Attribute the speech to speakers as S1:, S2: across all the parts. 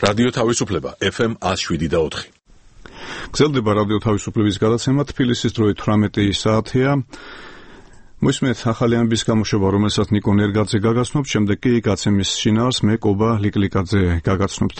S1: რადიო თავისუფლება FM 107.4.
S2: გრძელდება რადიო თავისუფლების გადაცემა. თბილისის დროით 18 საათია. მოისმენთ ახალი ამბის გამოშვება, რომელსაც ნიკო ნერგაძე გაგაცნობთ, შემდეგ კი გაცემის შინაარს მე კობა ლიკლიკაძე გაგაცნობთ.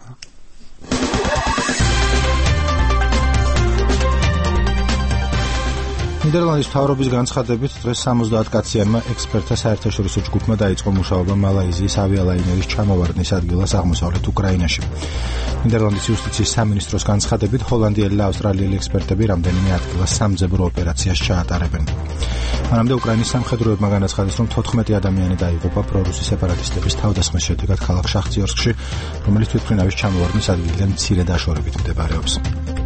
S3: ნიდერლანდის მთავრობის განცხადებით დღეს 70 კაციანმა ექსპერტთა საერთაშორისო ჯგუფმა დაიწყო მუშაობა მალაიზიის ავიალაინერის ჩამოვარდნის ადგილას აღმოსავლეთ უკრაინაში. ნიდერლანდის იუსტიციის სამინისტროს განცხადებით ჰოლანდიელი და ავსტრალიელი ექსპერტები რამდენიმე ადგილას სამძებრო ოპერაციას ჩაატარებენ. მანამდე უკრაინის სამხედროებმა განაცხადეს, რომ 14 ადამიანი დაიღუპა პრორუსი სეპარატისტების თავდასხმის შედეგად ქალაქ შახტიორსკში, რომელიც თვითმფრინავის ჩამოვარდნის ადგილიდან მცირე დაშორებით მდებარეობს.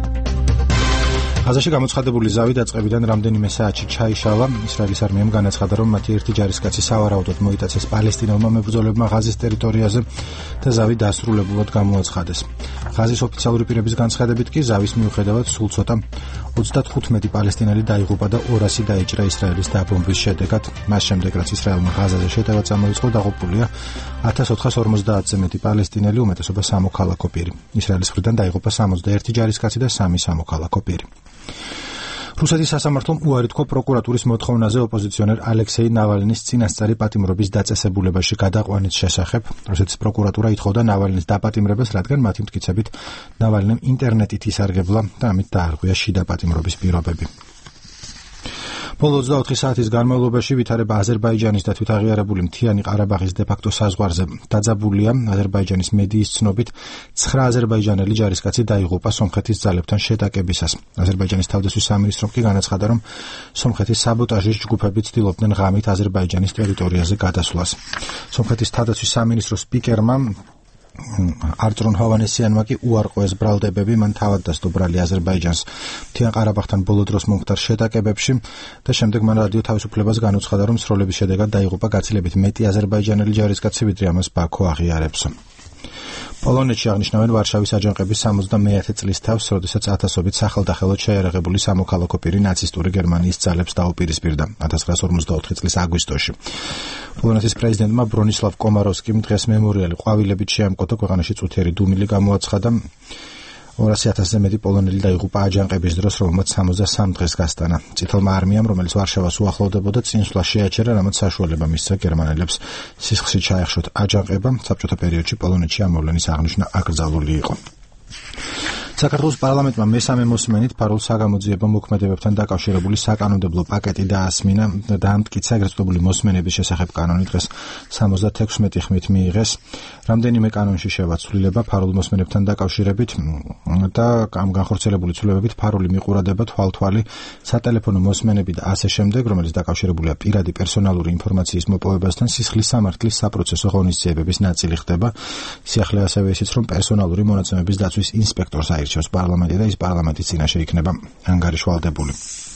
S3: ღაზაში გამოცხადებული ზავი დაწყებიდან რამდენიმე საათში ჩაიშალა. ისრაელის არმიამ განაცხადა, რომ მათი ერთი ჯარისკაცი სავარაუდოდ მოიტაცეს პალესტინელმა მებრძოლებმა ღაზის ტერიტორიაზე და ზავი დასრულებულად გამოაცხადეს. ღაზის ოფიციალური პირების განცხადებით კი ზავის მიუხედავად სულ ცოტა 35 პალესტინელი დაიღუპა და 200 დაიჭრა ისრაელის დაბომბვის შედეგად. მას შემდეგ, რაც ისრაელმა ღაზაზე შეტევა წამოიწყო, დაღუპულია 1450-ზე მეტი პალესტინელი, უმეტესობა სამოქალაქო პირი. ისრაელის მხრიდან დაიღუპა 61 ჯარისკაცი და 3 სამოქალაქო პირი. რუსეთის სასამართლომ უარი თქვა პროკურატურის მოთხოვნაზე ოპოზიციონერ ალექსეი ნავალნის წინასწარი პატიმრობის დაწესებულებაში გადაყვანის შესახებ. რუსეთის პროკურატურა ითხოვდა ნავალნის დაპატიმრებას, რადგან მათი მტკიცებით ნავალნემ ინტერნეტით ისარგებლა და ამით დაარღვია შიდა პატიმრობის პირობები. ბოლო 24 საათის განმავლობაში ვითარება აზერბაიჯანის და თვითაღიარებული მთიანი ყარაბაღის დე-ფაქტო საზღვარზე დაძაბულია. აზერბაიჯანის მედიის ცნობით 9 აზერბაიჯანელი ჯარისკაცი დაიღუპა სომხეთის ძალებთან შეტაკებისას. აზერბაიჯანის თავდაცვის სამინისტრომ კი განაცხადა, რომ სომხეთის საბოტაჟის ჯგუფები ცდილობდნენ ღამით აზერბაიჯანის ტერიტორიაზე გადასვლას. სომხეთის თავდაცვის სამინისტროს სპიკერმა არწრუნ ჰოვანესიანმა კი უარყვეს ბრალდებები, მან თავად დასდო ბრალი აზერბაიჯანს მთიან ყარაბაღთან ბოლო დროს მომხდარ შეტაკებებში და შემდეგ მან რადიო თავისუფლებას განუცხადა, რომ სროლების შედეგად დაიღუპა გაცილებით მეტი აზერბაიჯანელი ჯარისკაცი, ვიდრე ამას ბაქო აღიარებს. პოლონეთში აღნიშნავენ ვარშავის აჯანყების 71 წლის თავს, როდესაც ათასობით სახელდახელოდ შეიარაღებული სამოქალაქო პირი ნაცისტური გერმანიის ძალებს დაუპირისპირდა 1944 წლის აგვისტოში. პოლონეთის პრეზიდენტმა ბრონისლავ კომაროვსკიმ დღეს მემორიალი ყვავილებით შეამკოთა, ქვეყანაში წუთიერი დუმილი გამოაცხადა. 200,000-ზე მეტი პოლონელი დაიღუპა აჯანყების დროს, რომელმაც 63 დღეს გასტანა. წითელმა არმიამ, რომელიც ვარშავას უახლოვდებოდა, წინსვლა შეაჩერა, რამაც საშუალება მისცა გერმანელებს სისხლში ჩაეხშოთ აჯანყება. საბჭოთა პერიოდში პოლონეთში ამ მოვლენის აღნიშვნა აკრძალული იყო. საქართველოს პარლამენტმა მესამე მოსმენით ფარულ საგამოძიებო მოქმედებებთან დაკავშირებული საკანონმდებლო პაკეტი დაასმინა და დაამტკიცა ეგრეთ წოდებული მოსმენების შესახებ კანონი დღეს 76 ხმით მიიღეს. რამდენიმე კანონში შევაცვლილება ფარულ მოსმენებთან დაკავშირებით და ამ განხორციელებული ცვლილებებით ფარული მიყურადება, თვალთვალი, სატელეფონო მოსმენები და ასე შემდეგ, რომელიც დაკავშირებულია პირადი პერსონალური ინფორმაციის მოპოვებასთან, სისხლის სამართლის საპროცესო ღონისძიებების ნაწილი ხდება. სიახლე ასევე ისიც, რომ პერსონალური მონაცემების დაცვის ინსპექტორს აირჩევს პარლამენტი და ის პარლამენტის წინაშე იქნება ანგარიშვალდებული.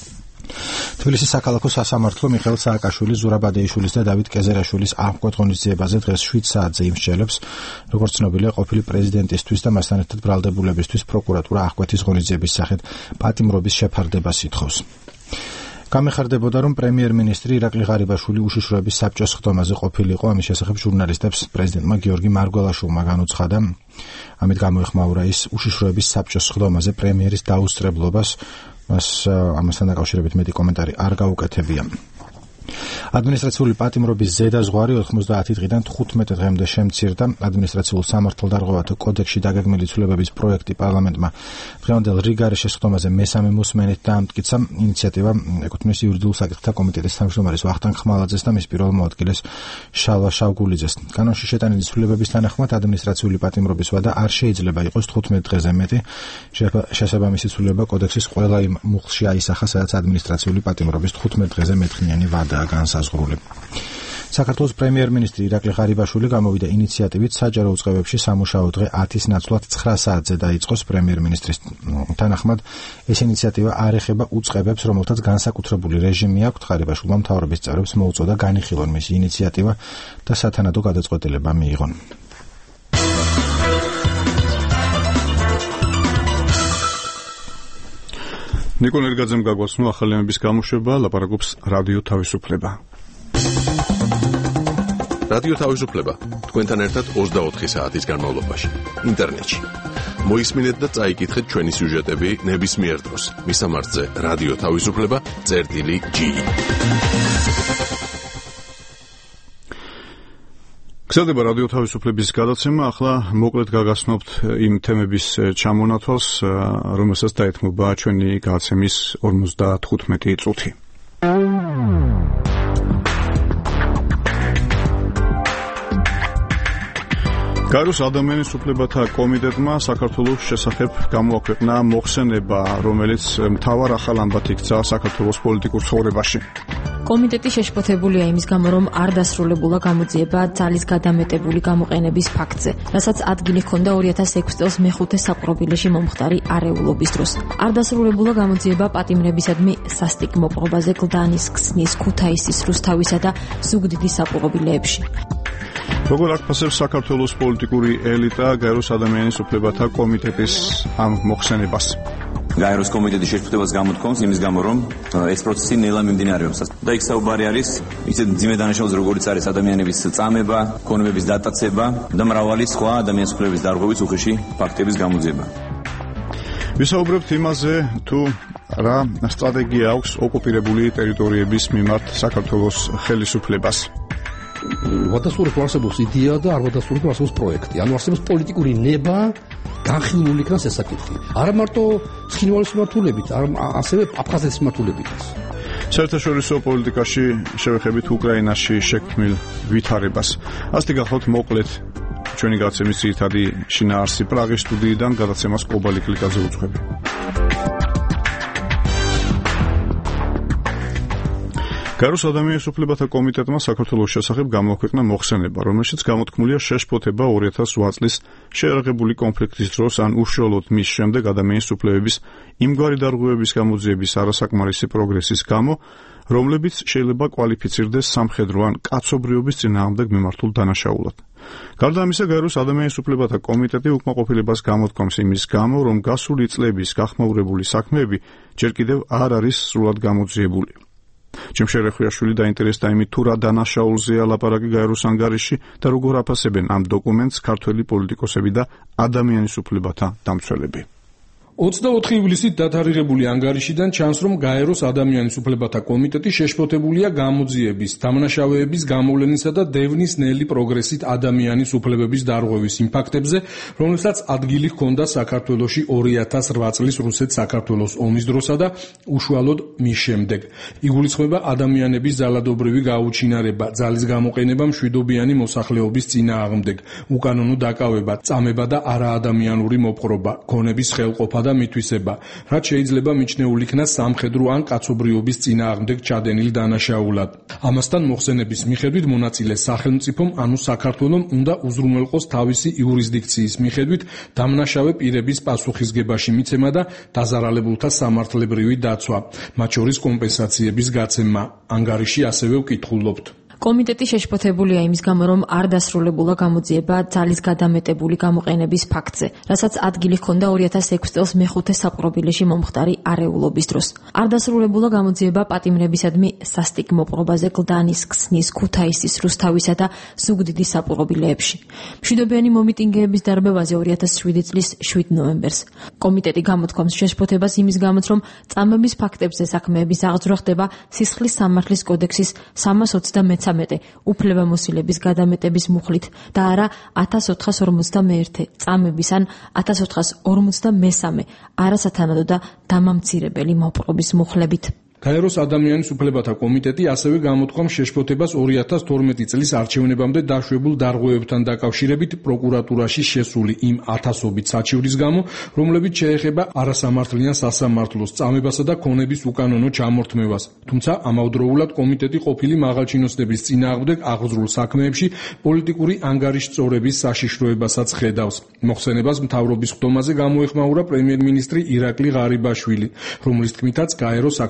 S3: თბილისის საქალაქო სასამართლო მიხეილ სააკაშვილის, ზურაბ ადეიშვილის და დავით კეზერაშვილის აღკვეთ ღონისძიებაზე დღეს 7 საათზე იმსჯელებს. როგორც ცნობილია, ყოფილი პრეზიდენტისთვის და მასთან ერთად ბრალდებულებისთვის პროკურატურა აღკვეთის ღონისძიების სახით პატიმრობის შეფარდებას ითხოვს. გამეხარდებოდა, რომ პრემიერ-მინისტრი ირაკლი ღარიბაშვილი უშიშროების საბჭოს ხდომაზე ყოფილიყო. ამის შესახებ ჟურნალისტებს პრეზიდენტმა გიორგი მარგველაშვილმა განუცხადა. ამით გამოეხმაურა ის უშიშროების საბჭოს ხდომაზე პრემიერის დაუსწრებლობას. მას ამასთან დაკავშირებით მეტი კომენტარი არ გაუკეთებია. ადმინისტრაციული პატიმრობის ზედაზღვარი 90 დღიდან 15 დღემდე შემცირდა. ადმინისტრაციულ სამართალდარღვევათა კოდექსში დაგეგმილი ცვლილებების პროექტი პარლამენტმა დღევანდელ რიგარეშე ხდომაზე მესამე მოსმენით დაამტკიცა. ინიციატივა ეკუთვნის იურიდიულ საკითხთა კომიტეტის თავმჯდომარის ვახტანგ ხმალაძეს და მის პირველ მოადგილეს შალვა შავგულიძეს. კანონში შეტანილი ცვლილებების თანახმად ადმინისტრაციული პატიმრობის ვადა არ შეიძლება იყოს 15 დღეზე მეტი. შესაბამისი ცვლილება კოდექსის ყველა იმ მუხლში აისახა, სადაც ადმინისტრაციული პატიმრობის 15 დღეზე მეტხნიანი ვადაა განსაზღვრული. საქართველოს პრემიერ-მინისტრი ირაკლი ღარიბაშვილი გამოვიდა ინიციატივით საჯარო უწყებებში სამუშაო დღე 10-ის ნაცვლად 9 საათზე დაიწყოს. პრემიერ-მინისტრის თანახმად ეს ინიციატივა არ ეხება უწყებებს, რომელთაც განსაკუთრებული რეჟიმი აქვთ. ღარიბაშვილმა მთავრობის წევრებს მოუწოდა განიხილონ მისი ინიციატივა და სათანადო გადაწყვეტილება მიიღონ.
S2: ნიკო ნერგაძემ გაგვაცნო ახალი ამბის გამოშვება, ლაპარაკობს რადიო თავისუფლება.
S1: რადიო თავისუფლება თქვენთან ერთად 24 საათის განმავლობაში ინტერნეტში. მოისმინეთ და წაიკითხეთ ჩვენი სიუჟეტები ნებისმიერ დროს. მისამართზე რადიო თავისუფლება.ge.
S2: გრძელდება რადიო თავისუფლების გადაცემა. ახლა მოკლედ გაგაცნობთ იმ თემების ჩამონათვალს, რომელსაც დაეთმობა ჩვენი გადაცემის 55 წუთი. გაეროს ადამიანის უფლებათა კომიტეტმა საქართველოს შესახებ გამოაქვეყნა მოხსენება, რომელიც მთავარ ახალ ამბად იქცა საქართველოს პოლიტიკურ ცხოვრებაში.
S4: კომიტეტი შეშფოთებულია იმის გამო, რომ არ დასრულებულა გამოძიება ძალის გადამეტებული გამოყენების ფაქტზე, რასაც ადგილი ჰქონდა 2006 წელს მეხუთე საპყრობილეში მომხდარი არეულობის დროს. არ დასრულებულა გამოძიება პატიმრებისადმი სასტიკ მოპყრობაზე გლდანის, ქსნის, ქუთაისის, რუსთავისა და ზუგდიდის საპყრობილეებში.
S2: როგორ აღფასებს საქართველოს პოლიტიკური ელიტა გაეროს ადამიანის უფლებათა კომიტეტის ამ მოხსენებას?
S5: გაეროს კომიტეტის შეშფოთებას გამოთქვამს იმის გამო, რომ ეს პროცესი ნელა მიმდინარეობს და იქ საუბარი არის ისეთ მძიმე დანაშაულზე, როგორიც არის ადამიანების წამება, ქონებების დატაცება და მრავალი სხვა ადამიანის უფლებების დარღვევის უხეში ფაქტების გამოძიება.
S2: ვისაუბრებთ იმაზე, თუ რა სტრატეგია აქვს ოკუპირებული ტერიტორიების მიმართ საქართველოს ხელისუფლებას.
S6: ვადასტურებს არსებობს იდეა და არ ვადასტურებს არსებობს პროექტი. ანუ არსებობს პოლიტიკური ნება, განხილული იქნას ეს საკითხი. არა მარტო ცხინვალის მიმართულებით, ასევე აფხაზეთის მიმართულებითაც.
S2: საერთაშორისო პოლიტიკაში შევეხებით უკრაინაში შექმნილ ვითარებას. ასეთი გახლავთ მოკლედ ჩვენი გადაცემის ძირითადი შინაარსი. პრაღის სტუდიიდან გადაცემას კობალი კლიკაზე უძღვები. გაეროს ადამიანის უფლებათა კომიტეტმა საქართველოს შესახებ გამოაქვეყნა მოხსენება, რომელშიც გამოთქმულია შეშფოთება 2008 წლის შეერაღებული კონფლიქტის დროს ან უშუალოდ მის შემდეგ ადამიანის უფლებების იმგვარი დარღვევების გამოძიების არასაკმარისი პროგრესის გამო, რომლებიც შეიძლება კვალიფიცირდეს სამხედრო ან კაცობრიობის წინააღმდეგ მიმართულ დანაშაულად. გარდა ამისა, გაეროს ადამიანის უფლებათა კომიტეტი უკმაყოფილებას გამოთქვამს იმის გამო, რომ გასული წლების გახმაურებული საქმეები ჯერ კიდევ არ არის სრულად გამოძიებული. ჩემშერე ხვიაშვილი დაინტერესდა იმით, თუ რა დანაშაულზეა ლაპარაკი გაეროს ანგარიში და როგორ აფასებენ ამ დოკუმენტს ქართველი პოლიტიკოსები და ადამიანის უფლებათა დამცველები.
S7: 24 ივლისით დათარიღებული ანგარიშიდან ჩანს, რომ გაეროს ადამიანის უფლებათა კომიტეტი შეშფოთებულია გამოძიების, დამნაშავეების გამოვლენისა და დევნის ნელი პროგრესით ადამიანის უფლებების დარღვევის იმ ფაქტებზე, რომელსაც ადგილი ჰქონდა საქართველოში 2008 წლის რუსეთ-საქართველოს ომის დროსა და უშუალოდ მის შემდეგ. იგულისხმება ადამიანების ძალადობრივი გაუჩინარება, ძალის გამოყენება მშვიდობიანი მოსახლეობის წინააღმდეგ, უკანონო დაკავება, წამება და არაადამიანური მოპყრობა, ქონების ხელყოფა და მითვისება, რაც შეიძლება მიჩნეულ იქნას სამხედრო ან კაცობრიობის წინააღმდეგ ჩადენილ დანაშაულად. ამასთან მოხსენების მიხედვით მონაწილე სახელმწიფომ, ანუ საქართველომ უნდა უზრუნველყოს თავისი იურისდიქციის მიხედვით დამნაშავე პირების პასუხისგებაში მიცემა და დაზარალებულთა სამართლებრივი დაცვა, მათ შორის კომპენსაციების გაცემა. ანგარიში ასევე ვკითხულობთ.
S4: კომიტეტი შეშფოთებულია იმის გამო, რომ არ დასრულებულა გამოძიება ძალის გადამეტებული გამოყენების ფაქტზე, რასაც ადგილი ჰქონდა 2006 წელს მეხუთე საპყრობილეში მომხდარი არეულობის დროს. არ დასრულებულა გამოძიება პატიმრებისადმი სასტიკ მოპყრობაზე გლდანის, ქსნის, ქუთაისის, რუსთავისა და ზუგდიდის საპყრობილეებში. მშვიდობიანი მომიტინგეების დარბევაზე 2007 წლის 7 ნოემბერს. კომიტეტი გამოთქვამს შეშფოთებას იმის გამოც, რომ წამების ფაქტებზე საქმეების აღძვრა ხდება სისხლის სამართლის კოდექსის 323 უფლებამოსილების გადამეტების მუხლით და არა 1451 წამების ან 1453 არასათანადო და დამამცირებელი მოპყრობის მუხლებით.
S7: გაეროს ადამიანის უფლებათა კომიტეტი ასევე გამოთქვამს შეშფოთებას 2012 წლის არჩევნებამდე დაშვებულ დარღვევებთან დაკავშირებით პროკურატურაში შესული იმ ათასობით საჩივრის გამო, რომლებიც შეეხება არასამართლიან სასამართლოს წამებასა და ქონების უკანონო ჩამორთმევას. თუმცა ამავდროულად კომიტეტი ყოფილი მაღალჩინოსნების წინააღმდეგ აღძრულ საქმეებში პოლიტიკური ანგარიშწორების საშიშროებასაც ხედავს. მოხსენებას მთავრობის ხდომაზე გამოეხმაურა პრემიერ-მინისტრი ირაკლი ღარიბაშვილი, რომლის თქმითაც გაერო საქართველოს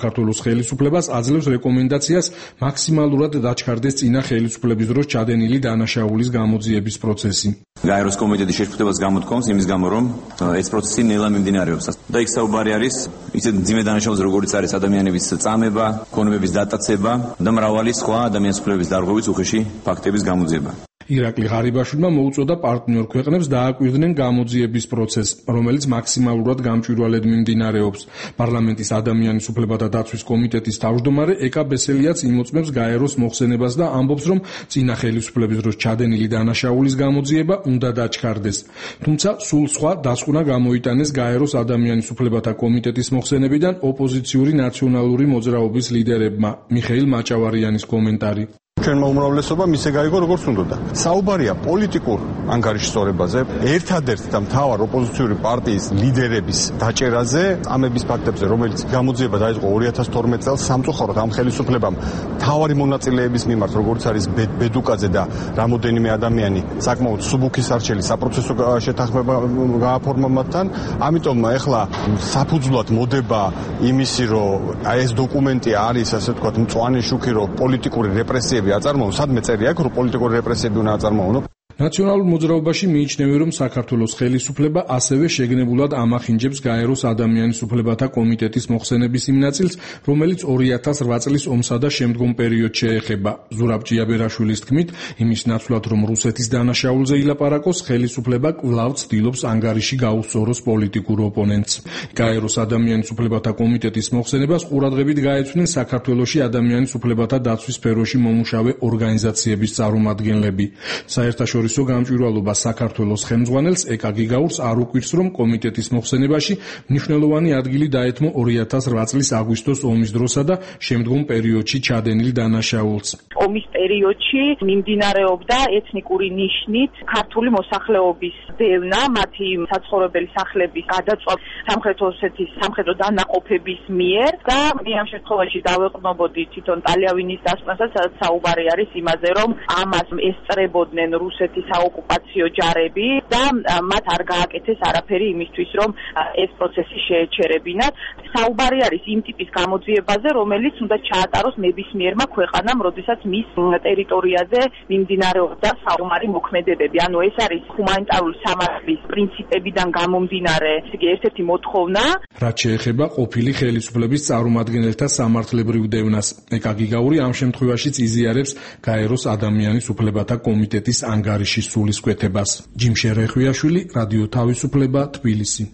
S7: ხელისუფლებას აძლევს რეკომენდაციას მაქსიმალურად დაჩქარდეს წინა ხელისუფლების დროს ჩადენილი დანაშაულის გამოძიების პროცესი.
S5: გაეროს კომიტეტის შეშფოთებას გამოთქვამს იმის გამო, რომ ეს პროცესი ნელა მიმდინარეობს და იქ საუბარი არის ისეთ მძიმე დანაშაულზე, როგორიც არის ადამიანების წამება, ქონებების დატაცება და მრავალი სხვა ადამიანის უფლებების დარღვევის უხეში ფაქტების გამოძიება.
S7: ირაკლი ღარიბაშვილმა მოუწოდა პარტნიორ ქვეყნებს დააკვირდნენ გამოძიების პროცესს, რომელიც მაქსიმალურად გამჭვირვალედ მიმდინარეობს. პარლამენტის ადამიანის უფლებათა დაცვის კომიტეტის თავმჯდომარე ეკა ბესელიაც იმოწმებს გაეროს მოხსენებას და ამბობს, რომ წინა ხელისუფლების დროს ჩადენილი დანაშაულის გამოძიება უნდა დაჩქარდეს. თუმცა სულ სხვა დასკვნა გამოიტანეს გაეროს ადამიანის უფლებათა კომიტეტის მოხსენებიდან ოპოზიციური ნაციონალური მოძრაობის ლიდერებმა. მიხეილ მაჭავარიანის კომენტარი.
S8: ჩვენმა უმრავლესობამ ისე გაიგო, როგორც უნდოდა. საუბარია პოლიტიკურ ანგარიშსწორებაზე, ერთადერთ და მთავარ ოპოზიციური პარტიის ლიდერების დაჭერაზე, ამების ფაქტებზე, რომელიც გამოძიება დაიწყო 2012 წელს, სამწუხაროდ ამ ხელისუფლებამ მთავარი მონაწილეების მიმართ, როგორც არის ბედუკაძე და რამოდენიმე ადამიანი, საკმაოდ სუბუქი სარჩელი საპროცესო შეთანხმება გააფორმა მათთან. ამიტომ ეხლა საფუძვლად მოდება იმისი, რომ ეს დოკუმენტი არის, ასე ვთქვათ, მწვანე შუქი, რომ პოლიტიკური რეპრესიები აწარმოონ, სადმე წერია აქ, რომ პოლიტიკური რეპრესიები უნდა აწარმოონ.
S7: ნაციონალურ მოძრაობაში მიიჩნევენ, რომ საქართველოს ხელისუფლება ასევე შეგნებულად ამახინჯებს გაეროს ადამიანის უფლებათა კომიტეტის მოხსენების იმ ნაწილს, რომელიც 2008 წლის ომსა და შემდგომ პერიოდს შეეხება. ზურაბ ჭიაბერაშვილის თქმით, იმის ნაცვლად, რომ რუსეთის დანაშაულზე ილაპარაკოს, ხელისუფლება კვლავ ცდილობს ანგარიში გაუსწოროს პოლიტიკურ ოპონენტს. გაეროს ადამიანის უფლებათა კომიტეტის მოხსენებას ყურადღებით გაეცვნენ საქართველოში ადამიანის უფლებათა დაცვის სფეროში მომუშავე ორგანიზაციების წარმომადგენლები. საერთაშორისო გამჭვირვალობა საქართველოს ხელმძღვანელს ეკა გიგაურს არ უკვირს, რომ კომიტეტის მოხსენებაში მნიშვნელოვანი ადგილი დაეთმო 2008 წლის აგვისტოს ომის დროსა და შემდგომ პერიოდში ჩადენილ დანაშაულს.
S9: ომის პერიოდში მიმდინარეობდა ეთნიკური ნიშნით ქართული მოსახლეობის დევნა, მათი საცხოვრებელი სახლების გადაწვა სამხრეთ ოსეთის სამხედრო დანაყოფების მიერ და ამ შემთხვევაში დავეყრდნობოდი თვითონ ტალიავინის დასკვნასაც, სადაც საუბარი არის იმაზე, რომ ამას ესწრებოდნენ რუსეთის საოკუპაციო ჯარები და მათ არ გააკეთეს არაფერი იმისთვის, რომ ეს პროცესი შეეჩერებინათ. საუბარი არის იმ ტიპის გამოძიებაზე, რომელიც უნდა ჩაატაროს ნებისმიერმა ქვეყანამ, როდესაც მის ტერიტორიაზე მიმდინარეობდა საომარი მოქმედებები. ანუ ეს არის ჰუმანიტარული სამართლის პრინციპებიდან გამომდინარე ერთ-ერთი მოთხოვნა.
S7: რაც შეეხება ყოფილი ხელისუფლების წარმომადგენელთა სამართლებრივ დევნას, ეკა გიგაური ამ შემთხვევაშიც იზიარებს გაეროს ადამიანის უფლებათა კომიტეტის ანგარიშის სულისკვეთებას. ჯიმშე რეხვიაშვილი, რადიო თავისუფლება, თბილისი.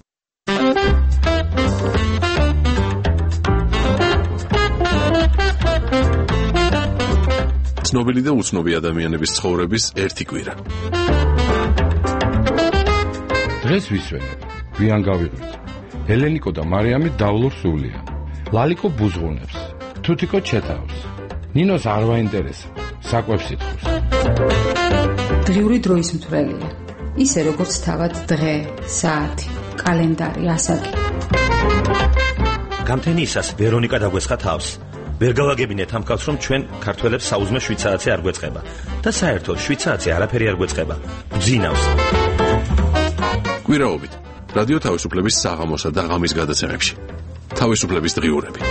S1: ცნობილი და უცნობი ადამიანების ცხოვრების ერთი კვირა.
S10: დღეს ვისვენებ, გვიან გავიღვით. ელენიკო და მარიამი დავლურ სულია. ლალიკო ბუზღუნებს, თუთიკო ჩეთავს. ნინოს არ ვაინტერესებს, საკვებს ითხოვს.
S11: დღიური დროის მთვრელია. ისე როგორც თავად დღე, საათი, კალენდარი, ასაკი.
S12: გამთენიისას ვერონიკა დაგვესხა თავს. ვერ გავაგებინეთ ამ კაცს, რომ ჩვენ ქართველებს საუზმე 7 საათზე არ გვეწყება და საერთოდ 7 საათზე არაფერი არ გვეწყება. გძინავს.
S1: კვირაობით რადიო თავისუფლების საღამოსა და ღამის გადაცემებში. თავისუფლების დღიურები.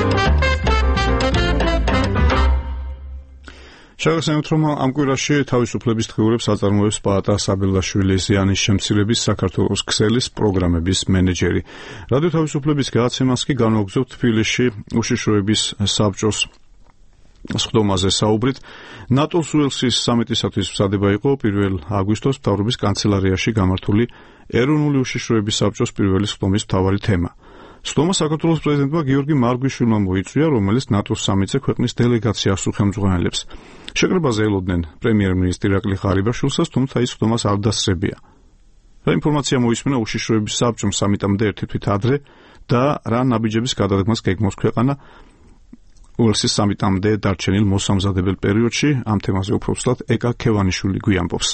S2: შეგახსენებთ, რომ ამ კვირაში თავისუფლების დღიურებს აწარმოებს პაატა საბელაშვილის ზიანის შემცირების საქართველოს ქსელის პროგრამების მენეჯერი. რადიო თავისუფლების გადაცემას კი განვაგრძობთ თბილისში უშიშროების საბჭოს სხდომაზე საუბრით. ნატოს უელსის სამიტისათვის მზადება იყო 1 აგვისტოს მთავრობის კანცელარიაში გამართული ეროვნული უშიშროების საბჭოს პირველი სხდომის მთავარი თემა. სხდომა საქართველოს პრეზიდენტმა გიორგი მარგვიშვილმა მოიწვია, რომელიც ნატოს სამიტზე ქვეყნის დელეგაციას უხელმძღვანელებს. შეკრებაზე ელოდნენ პრემიერ-მინისტრი ირაკლი ღარიბაშვილსაც, თუმცა ის სხდომას არ დასწრებია. რა ინფორმაცია მოისმინა უშიშროების საბჭომ სამიტამდე ერთი თვით ადრე და რა ნაბიჯების გადადგმას გეგმავს ქვეყანა უელსის სამიტამდე დარჩენილ მოსამზადებელ პერიოდში, ამ თემაზე უფრო ვსვლად ეკა ქევანიშვილი გვიამბობს.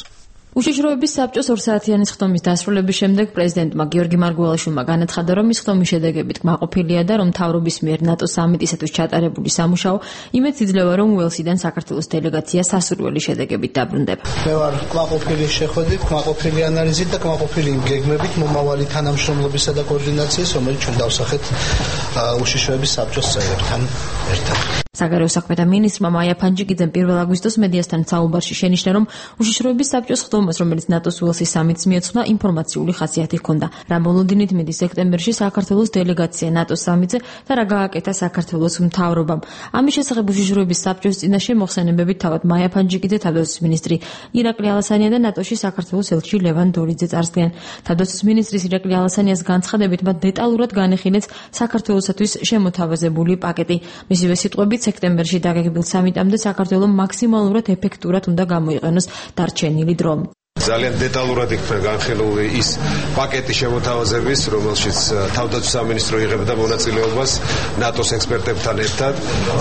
S4: უშიშროების საბჭოს 2 საათიანი ხტომის დასრულების შემდეგ პრეზიდენტმა გიორგი მარგველაშვილმა განაცხადა, რომ ის ხტომის შედეგებით კმაყოფილია და რომ მთავრობის მიერ ნატოს სამიტისათვის ჩატარებული სამუშაო იმედს იძლევა, რომ უელსიდან საქართველოს დელეგაცია სასურველი შედეგებით დაბრუნდება.
S13: მე ვარ კმაყოფილი შეხვედრით, კმაყოფილი ანალიზით და კმაყოფილი გეგმებით მომავალი თანამშრომლობისა და კოორდინაციის, რომელიც ჩვენ დავსახეთ უშიშროების საბჭოს წევრებთან ერთად.
S4: საგარეო საქმეთა მინისტრმა მაია ფანჯიკიძემ 1 აგვისტოს მედიასთან საუბარში შენიშნა, რომ უშიშროების საბჭოს ხტომას, რომელიც ნატოს უელსის სამიტს მიეძღვნა, ინფორმაციული ხასიათი ჰქონდა. რა ბოლოდინით მიდის სექტემბერში საქართველოს დელეგაცია ნატოს სამიტზე და რა გააკეთა საქართველოს მთავრობამ. ამის შესახებ უშიშროების საბჭოს წინაშე მოხსენებებით თავად მაია ფანჯიკიძე, თავდაცვის მინისტრი ირაკლი ალასანია და ნატოში საქართველოს ელჩი ლევან დორიძე წარსდგნენ. თავდაცვის მინისტრის ირაკლი ალასანიას განცხადებით, მათ დეტალურად განეხილეს საქართველოსათვის შემოთავაზებული პაკეტი. მისივე სიტყვებით, სექტემბერში დაგეგმილ სამიტამდე საქართველოს მაქსიმალურად ეფექტურად უნდა გამოიყენოს დარჩენილი დრო.
S14: ძალიან დეტალურად იქნა განხილული ის პაკეტი შემოთავაზების, რომელშიც თავდაცვის სამინისტრო იღებდა მონაწილეობას ნატოს ექსპერტებთან ერთად.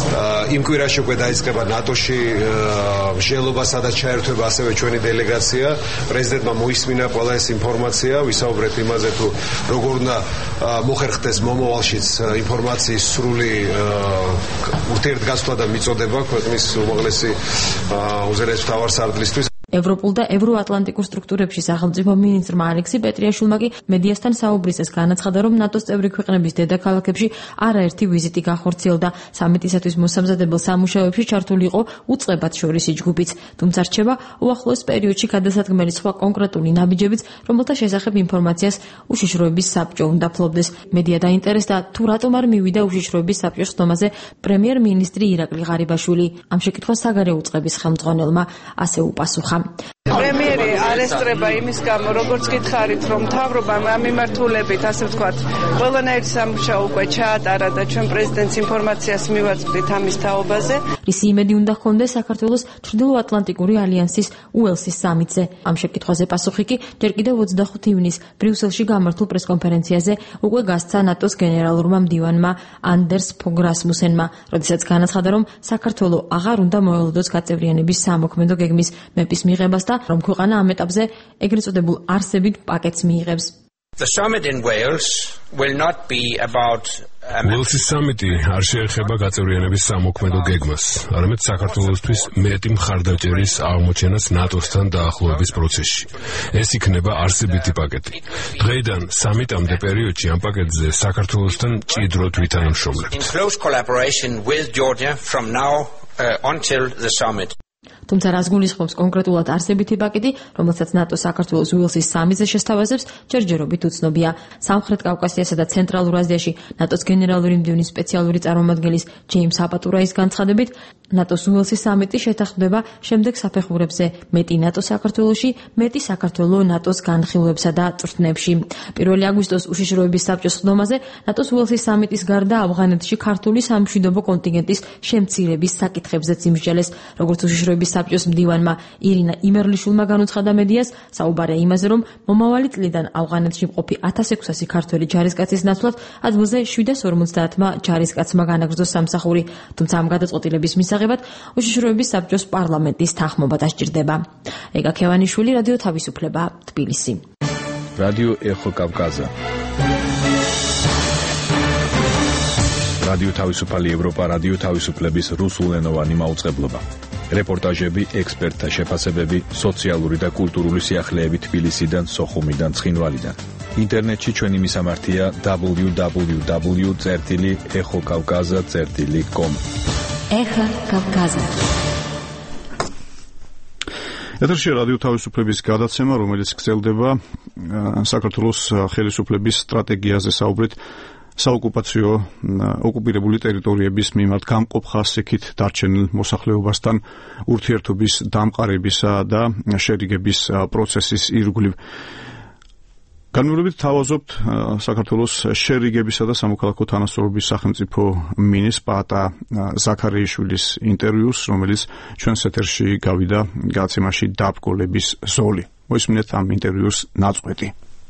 S14: იმ კვირაში უკვე დაიწყება ნატოში მსჯელობა, სადაც ჩაერთვება ასევე ჩვენი დელეგაცია. პრეზიდენტმა მოისმინა ყველა ეს ინფორმაცია, ვისაუბრეთ იმაზე, თუ როგორ უნდა მოხერხდეს მომავალშიც ინფორმაციის სრული ურთიერთგაცვლა და მიწოდება ქვეყნის უმაღლესი უზენაეს მთავარ სარდლისთვის.
S4: ევროპულ და ევროატლანტიკურ სტრუქტურებში სახელმწიფო მინისტრმა ალექსი პეტრიაშვილმა კი მედიასთან საუბრისას განაცხადა, რომ ნატოს წევრი ქვეყნების დედაქალაქებში არაერთი ვიზიტი გახორციელდა. სამიტისათვის მოსამზადებელ სამუშაოებში ჩართული იყო უწყებად შორისი ჯგუფიც, თუმცა რჩება უახლოეს პერიოდში გადასადგმელი სხვა კონკრეტული ნაბიჯებიც, რომელთა შესახებ ინფორმაციას უშიშროების საბჭო უნდა ფლობდეს. მედია დაინტერესდა, თუ რატომ არ მივიდა უშიშროების საბჭოს ხტომაზე პრემიერ-მინისტრი ირაკლი ღარიბაშვილი. ამ შეკითხვას საგარეო უწყების ხელმძღვანელმა ასე უპასუხა.
S15: პრემიერი არ ესწრება იმის გამო, როგორც გითხარით, რომ მთავრობამ ამ მიმართულებით, ასე ვთქვათ, ყველანაირი სამუშაო უკვე ჩაატარა და ჩვენ პრეზიდენტს ინფორმაციას მივაწვდით ამის თაობაზე.
S4: ისი იმედი უნდა ჰქონდეს საქართველოს ჩრდილოატლანტიკური ალიანსის უელსის სამიტზე. ამ შეკითხვაზე პასუხი კი ჯერ კიდევ 25 ივნისს ბრიუსელში გამართულ პრესკონფერენციაზე უკვე გასცა ნატოს გენერალურმა მდივანმა ანდერს ფოგ რასმუსენმა, როდესაც განაცხადა, რომ საქართველოს აღარ უნდა მოელოდოს გაწევრიანების სამოქმედო გეგმის მეპის მიღებას და რომ ქვეყანა ამ ეტაპზე ეგრეთ წოდებულ არსებით პაკეტს მიიღებს.
S16: The summit in Wales will not be about
S17: უელსის სამიტი არ შეეხება გაწევრიანების სამოქმედო გეგმას, არამედ საქართველოსთვის მეტი მხარდაჭერის აღმოჩენას ნატოსთან დაახლოების პროცესში. ეს იქნება არსებითი პაკეტი. დღეიდან სამიტამდე პერიოდში ამ პაკეტზე საქართველოსთან მჭიდროდ ვითანამშრომლებთ.
S16: In close collaboration with Georgia from now until the summit.
S4: თუმცა რას გულისხმობს კონკრეტულად არსებითი პაკეტი, რომელსაც ნატო საქართველოს უელსის სამიტზე შესთავაზებს, ჯერჯერობით უცნობია. სამხრეთ კავკასიასა და ცენტრალურ აზიაში ნატოს გენერალური მდივნის სპეციალური წარმომადგენლის ჯეიმს აპატურაის განცხადებით, ნატოს უელსის სამიტი შეთანხმდება შემდეგ საფეხურებზე მეტი ნატო საქართველოში, მეტი საქართველო ნატოს განხილვებსა და წვრთნებში. 1 აგვისტოს უშიშროების საბჭოს ხდომაზე ნატოს უელსის სამიტის გარდა ავღანეთში ქართული სამშვიდობო კონტინგენტის შემცირების საკითხებზეც იმსჯელეს, როგორც უშიშროების საბჭოს მდივანმა ირინა იმერლიშვილმა განუცხადა მედიას, საუბარია იმაზე, რომ მომავალი წლიდან ავღანეთში მყოფი 1600 ქართველი ჯარისკაცის ნაცვლად ადგილზე 750-მა ჯარისკაცმა განაგრძოს სამსახური, თუმცა ამ გადაწყვეტილების მისაღებად უშიშროების საბჭოს პარლამენტის თანხმობა დასჭირდება. ეგა ქევანიშვილი, რადიო თავისუფლება, თბილისი.
S18: რადიო ეხო კავკაზა. რადიო თავისუფალი ევროპა, რადიო თავისუფლების რუსულენოვანი მაუწყებლობა. რეპორტაჟები, ექსპერტთა შეფასებები, სოციალური და კულტურული სიახლეები თბილისიდან, სოხუმიდან, ცხინვალიდან. ინტერნეტში ჩვენი მისამართია www.ეხოკავკაზა.com.
S11: ეხა კავკაზა.
S2: ეთერში რადიო თავისუფლების გადაცემა, რომელიც გრძელდება საქართველოს ხელისუფლების სტრატეგიაზე საუბრით. საოკუპაციო ოკუპირებული ტერიტორიების მიმართ გამყოფ ხასიათით დარჩენილ მოსახლეობასთან ურთიერთობის დამყარებისა და შერიგების პროცესის ირგვლივ. განმეორებით თავაზობთ საქართველოს შერიგებისა და სამოქალაქო თანასწორობის სახელმწიფო მინისტრ პაატა ზაქარიაშვილის ინტერვიუს, რომელიც ჩვენს ეთერში გავიდა გადაცემაში დაბრკოლების ზოლი. მოისმინეთ ამ ინტერვიუს ნაწყვეტი.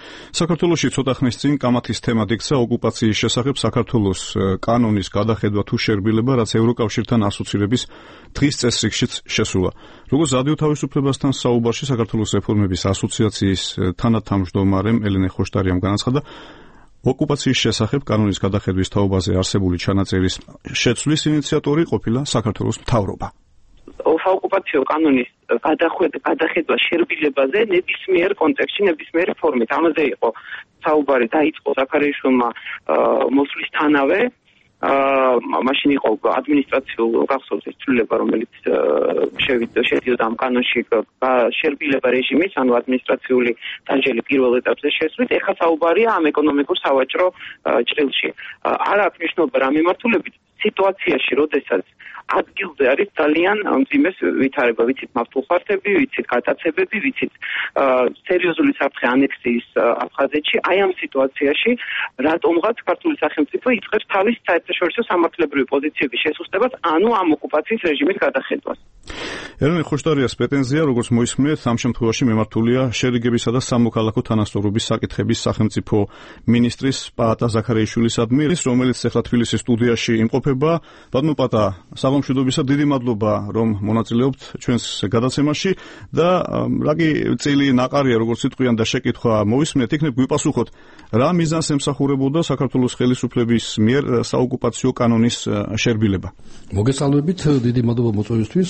S2: საქართველოში ცოტა ხნის წინ კამათის თემად იქცა ოკუპაციის შესახებ საქართველოს კანონის გადახედვა თუ შერბილება, რაც ევროკავშირთან ასოცირების დღის წესრიგშიც შესულა. როგორც რადიო თავისუფლებასთან საუბარში საქართველოს რეფორმების ასოციაციის თანათავმჯდომარემ ელენე ხოშტარიამ განაცხადა, ოკუპაციის შესახებ კანონის გადახედვის თაობაზე არსებული ჩანაწერის შეცვლის ინიციატორი ყოფილა საქართველოს მთავრობა.
S19: საოკუპაციო კანონის გადახედვა შერბილებაზე ნებისმიერ კონტექსტში, ნებისმიერ ფორმით. ამაზე იყო საუბარი, დაიწყო ზაქარიაშვილმა მოსვლისთანავე. მაშინ იყო ადმინისტრაციულ გახსოვს ეს ცვლილება, რომელიც შედიოდა ამ კანონში შერბილება რეჟიმის, ანუ ადმინისტრაციული 단ჯელი პირველ ეტაპზე შესვლით. ეხლა საუბარია ამ ეკონომიკურ სავაჭრო ჭრილში. არ აქვს მნიშვნელობა რა მიმართულებით სიტუაციაში, როდესაც ადგილზე არის ძალიან მძიმე ვითარება, ვიცით მართულხარდები, ვიცით გადაცებები, ვიცით სერიოზული საფრთხე ანექსიის აფხაზეთში. აი ამ სიტუაციაში რატომღაც ქართული სახელმწიფო იწყებს თავის საერთაშორისო სამართლებრივი პოზიციების შესუსტებას, ანუ ამ ოკუპაციის რეჟიმის გადახედვას.
S2: ელენე ხოშტარიას პრეტენზია, როგორც მოისმენთ, ამ შემთხვევაში მიმართულია შერიგებისა და სამოქალაქო თანასწორობის საკითხების სახელმწიფო მინისტრის პაატა ზაქარიაშვილისადმი, რომელიც ახლა თბილისის სტუდიაში იმყოფება. ბატონო პაატა, მშვიდობისა, დიდი მადლობა, რომ მონაწილეობთ ჩვენს გადაცემაში და რაგი წილი ნაყარია, როგორც სიტყვიან და შეკითხვა მოვისმენთ, იქნებ გვიპასუხოთ, რა მიზანს ემსახურებოდა საქართველოს ხელისუფლების მიერ საოკუპაციო კანონის შერბილება.
S6: მოგესალმებით, დიდი მადლობა მოწვევისთვის.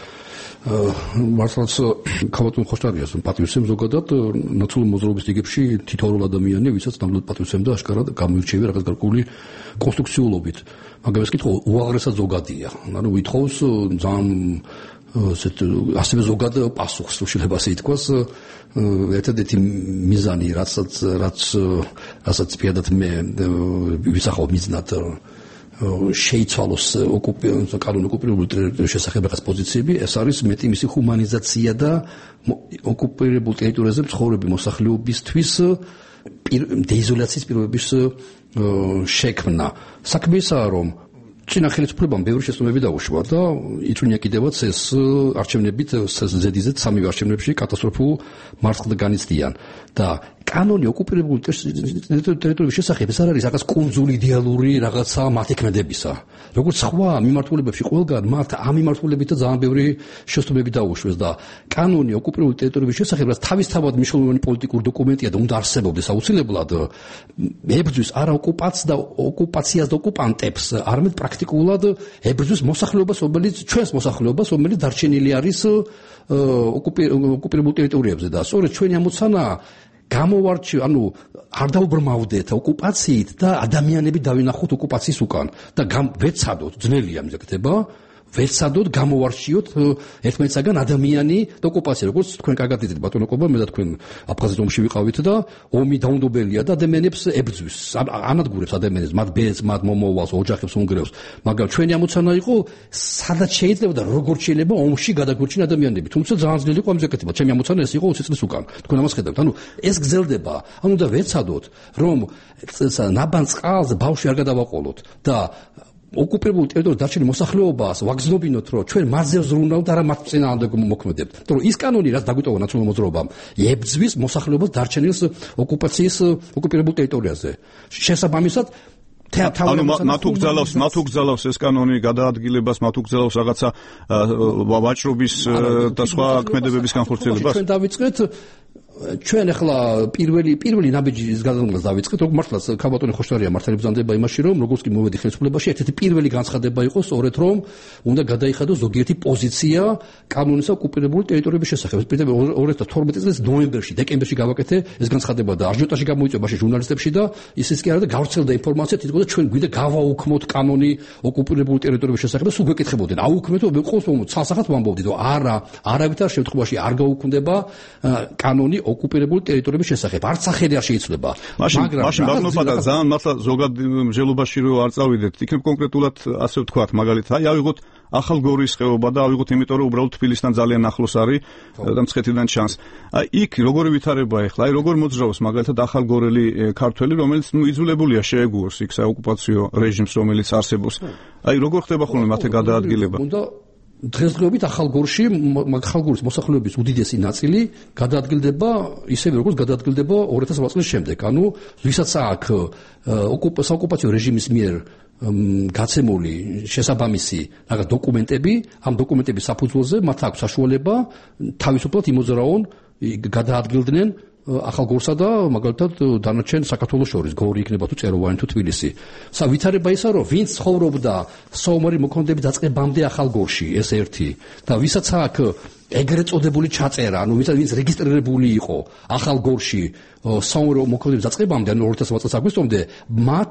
S6: მართლაც ქალბატონ ხოშტარიას პატივისცემ ზოგადად ნაცნობი მოძრაობის იგებში თითოეულ ადამიანი, ვისაც ნამდვილად პატივისცემდა აშკარად გამოირჩევია რაღაც გარკვეული კონსტრუქციულობით. მაგრამ ეს კითხვა უაღრესად ზოგადია. ანუ ვითხოვს ძალიან ასევე ზოგად პასუხს, თუ შეიძლება ასე ითქვას. ერთადერთი მიზანი, რასაც პირადად მე ვისახავ მიზნად შეიცვალოს კანონი ოკუპირებულ ტერიტორიების შესახებ რაღაც პოზიციები, ეს არის მეტი მისი ჰუმანიზაცია და ოკუპირებულ ტერიტორიაზე მცხოვრები მოსახლეობისთვის დეიზოლაციის პირობების შექმნა. საქმე ისაა, რომ წინა ხელისუფლებამ ბევრი შეცდომები დაუშვა და იწვია კიდევაც ეს არჩევნებით ზედიზედ სამივე არჩევნებში კატასტროფულ მარცხს განიცდიან და კანონი ოკუპირებულ ტერიტორიების შესახებ ეს არ არის რაღაც კუნძული იდეალური რაღაცა მათექმედებისა. როგორც სხვა მიმართულებებში ყველგან მათ ამ მიმართულებითა ძალიან ბევრი შეცდომები დაუშვეს და კანონი ოკუპირებულ ტერიტორიების შესახებ რაც თავისთავად მნიშვნელოვანი პოლიტიკური დოკუმენტია და უნდა არსებობდეს აუცილებლად ებრძვის არა ოკუპაციას და ოკუპანტებს, არამედ პრაქტიკულად ებრძვის მოსახლეობას, ჩვენს მოსახლეობას, რომელიც დარჩენილი არის ოკუპირებულ ტერიტორიებზე და სწორედ ჩვენი ამოცანა ანუ არ დაუბრმავდეთ ოკუპაციით და ადამიანები დავინახოთ ოკუპაციის უკან და ვეცადოთ, ძნელია ამის გაკეთება, ვეცადოთ გამოვარჩიოთ ერთმანეთსაგან ადამიანი და ოკუპაცია. როგორც თქვენ კარგად იცით ბატონო ყობა, მე და თქვენ აფხაზეთის ომში ვიყავით და ომი დაუნდობელია და ადამიანებს ებრძვის, ანადგურებს ადამიანებს, მათ ბედს, მათ მომავალს, ოჯახებს უნგრევს. მაგრამ ჩვენი ამოცანა იყო, სადაც შეიძლება და როგორ შეიძლება ომში გადაგურჩინა ადამიანები. თუმცა ძალიან ძნელი იყო ამის გაკეთება. ჩემი ამოცანა ეს იყო 20 წლის უკან. თქვენ ამას ხედავთ. ანუ ეს გრძელდება. ანუ და ვეცადოთ, რომ ნაბან წყალზე ბავშვი არ გადავაყოლოთ და ოკუპირებულ ტერიტორიაზე დარჩენილ მოსახლეობას ვაგზნობინოთ, რომ ჩვენ მათზე ზრუნავთ, არა მათ წინააღმდეგ მოქმედებთ. იმიტომ რომ ის კანონი, რაც დაგვიტოვა ნაცნობი მოძრაობამ, ებრძვის მოსახლეობას დარჩენილ ოკუპირებულ ტერიტორიაზე. შესაბამისად
S2: მათ უგზალავს ეს კანონი გადაადგილებას, მათ უგზალავს რაღაცა ვაჭრობის და სხვა ქმედებების განხორციელებას.
S6: ჩვენ დავიწყეთ ჩვენ ახლა პირველი ნაბიჯის გადადგმას დავიწყეთ, რომ მართლაც ქალბატონი ხოშტარია მართალი ბრძანდება იმაში, რომ როგორც კი მოვედი ხელისუფლებაში, ერთ-ერთი პირველი განცხადება იყო სწორედ, რომ უნდა გადაიხადოს ზოგიერთი პოზიცია კანონისა ოკუპირებულ ტერიტორიების შესახებ. 2012 წლის ნოემბერში, დეკემბერში გავაკეთე ეს განცხადება და აჟიოტაჟი გამოიწვია მაშინ ჟურნალისტებში და ისიც კი არა და გავრცელდა ინფორმაცია, თითქოს ჩვენ გვინდა გავაუქმოთ კანონი ოკუპირებულ ტერიტორიების შესახებ და სულ გვეკითხებოდნენ. აუქმეთო, მეყოლს ცალსახად ვამბობდით, რომ არავითარ შემთხვევაში არ გაუქმდება კანონი ოკუპირებულ ტერიტორიების შესახებ. არც სახელი არ შეიძლება.
S2: მაშინ ბატონო პატა ძალიან მართლა ზოგად მსჯელობაში რო არ წავიდეთ, იქნებ კონკრეტულად ასე ვთქვათ, მაგალითად, აი ავიღოთ ახალგორის ხეობა და ავიღოთ იმიტომ რომ უბრალოდ თბილისთან ძალიან ახლოს არის და მცხეთიდან ჩანს. აი იქ როგორი ვითარება ახლა, აი როგორ მოძრაობს მაგალითად ახალგორელი ქართველი, რომელიც იძულებულია შეეგუოს იქ საოკუპაციო რეჟიმს, რომელიც არსებობს. აი როგორ ხდება ხოლმე მათე გადაადგილება?
S6: დღესდღეობით ახალ გორში მოსახლეობის უდიდესი ნაწილი გადაადგილდება ისევე როგორც გადაადგილდება 2008 წლის შემდეგ. ანუ ვისაც აქვს საოკუპაციო რეჟიმის მიერ გაცემული შესაბამისი რაღაც დოკუმენტები, ამ დოკუმენტების საფუძველზე მათ აქვს საშუალება თავისუფლად იმოძრაონ, გადაადგილდნენ ახალ გორსა და მაგალითად დანარჩენ საქართველოს შორის გორი იქნება თუ წეროვანი თუ თბილისი. ვითარება ისა რომ ვინც ცხოვრობდა საომარი მოქმედების დაწყებამდე ახალ გორში, ეს ერთი და ვისაც აქვს ეგრეთ წოდებული ჩაწერა, ანუ ვინც რეგისტრირებული იყო ახალ გორში საომარი მოქმედების დაწყებამდე, ანუ 2008 წლის აგვისტომდე, მათ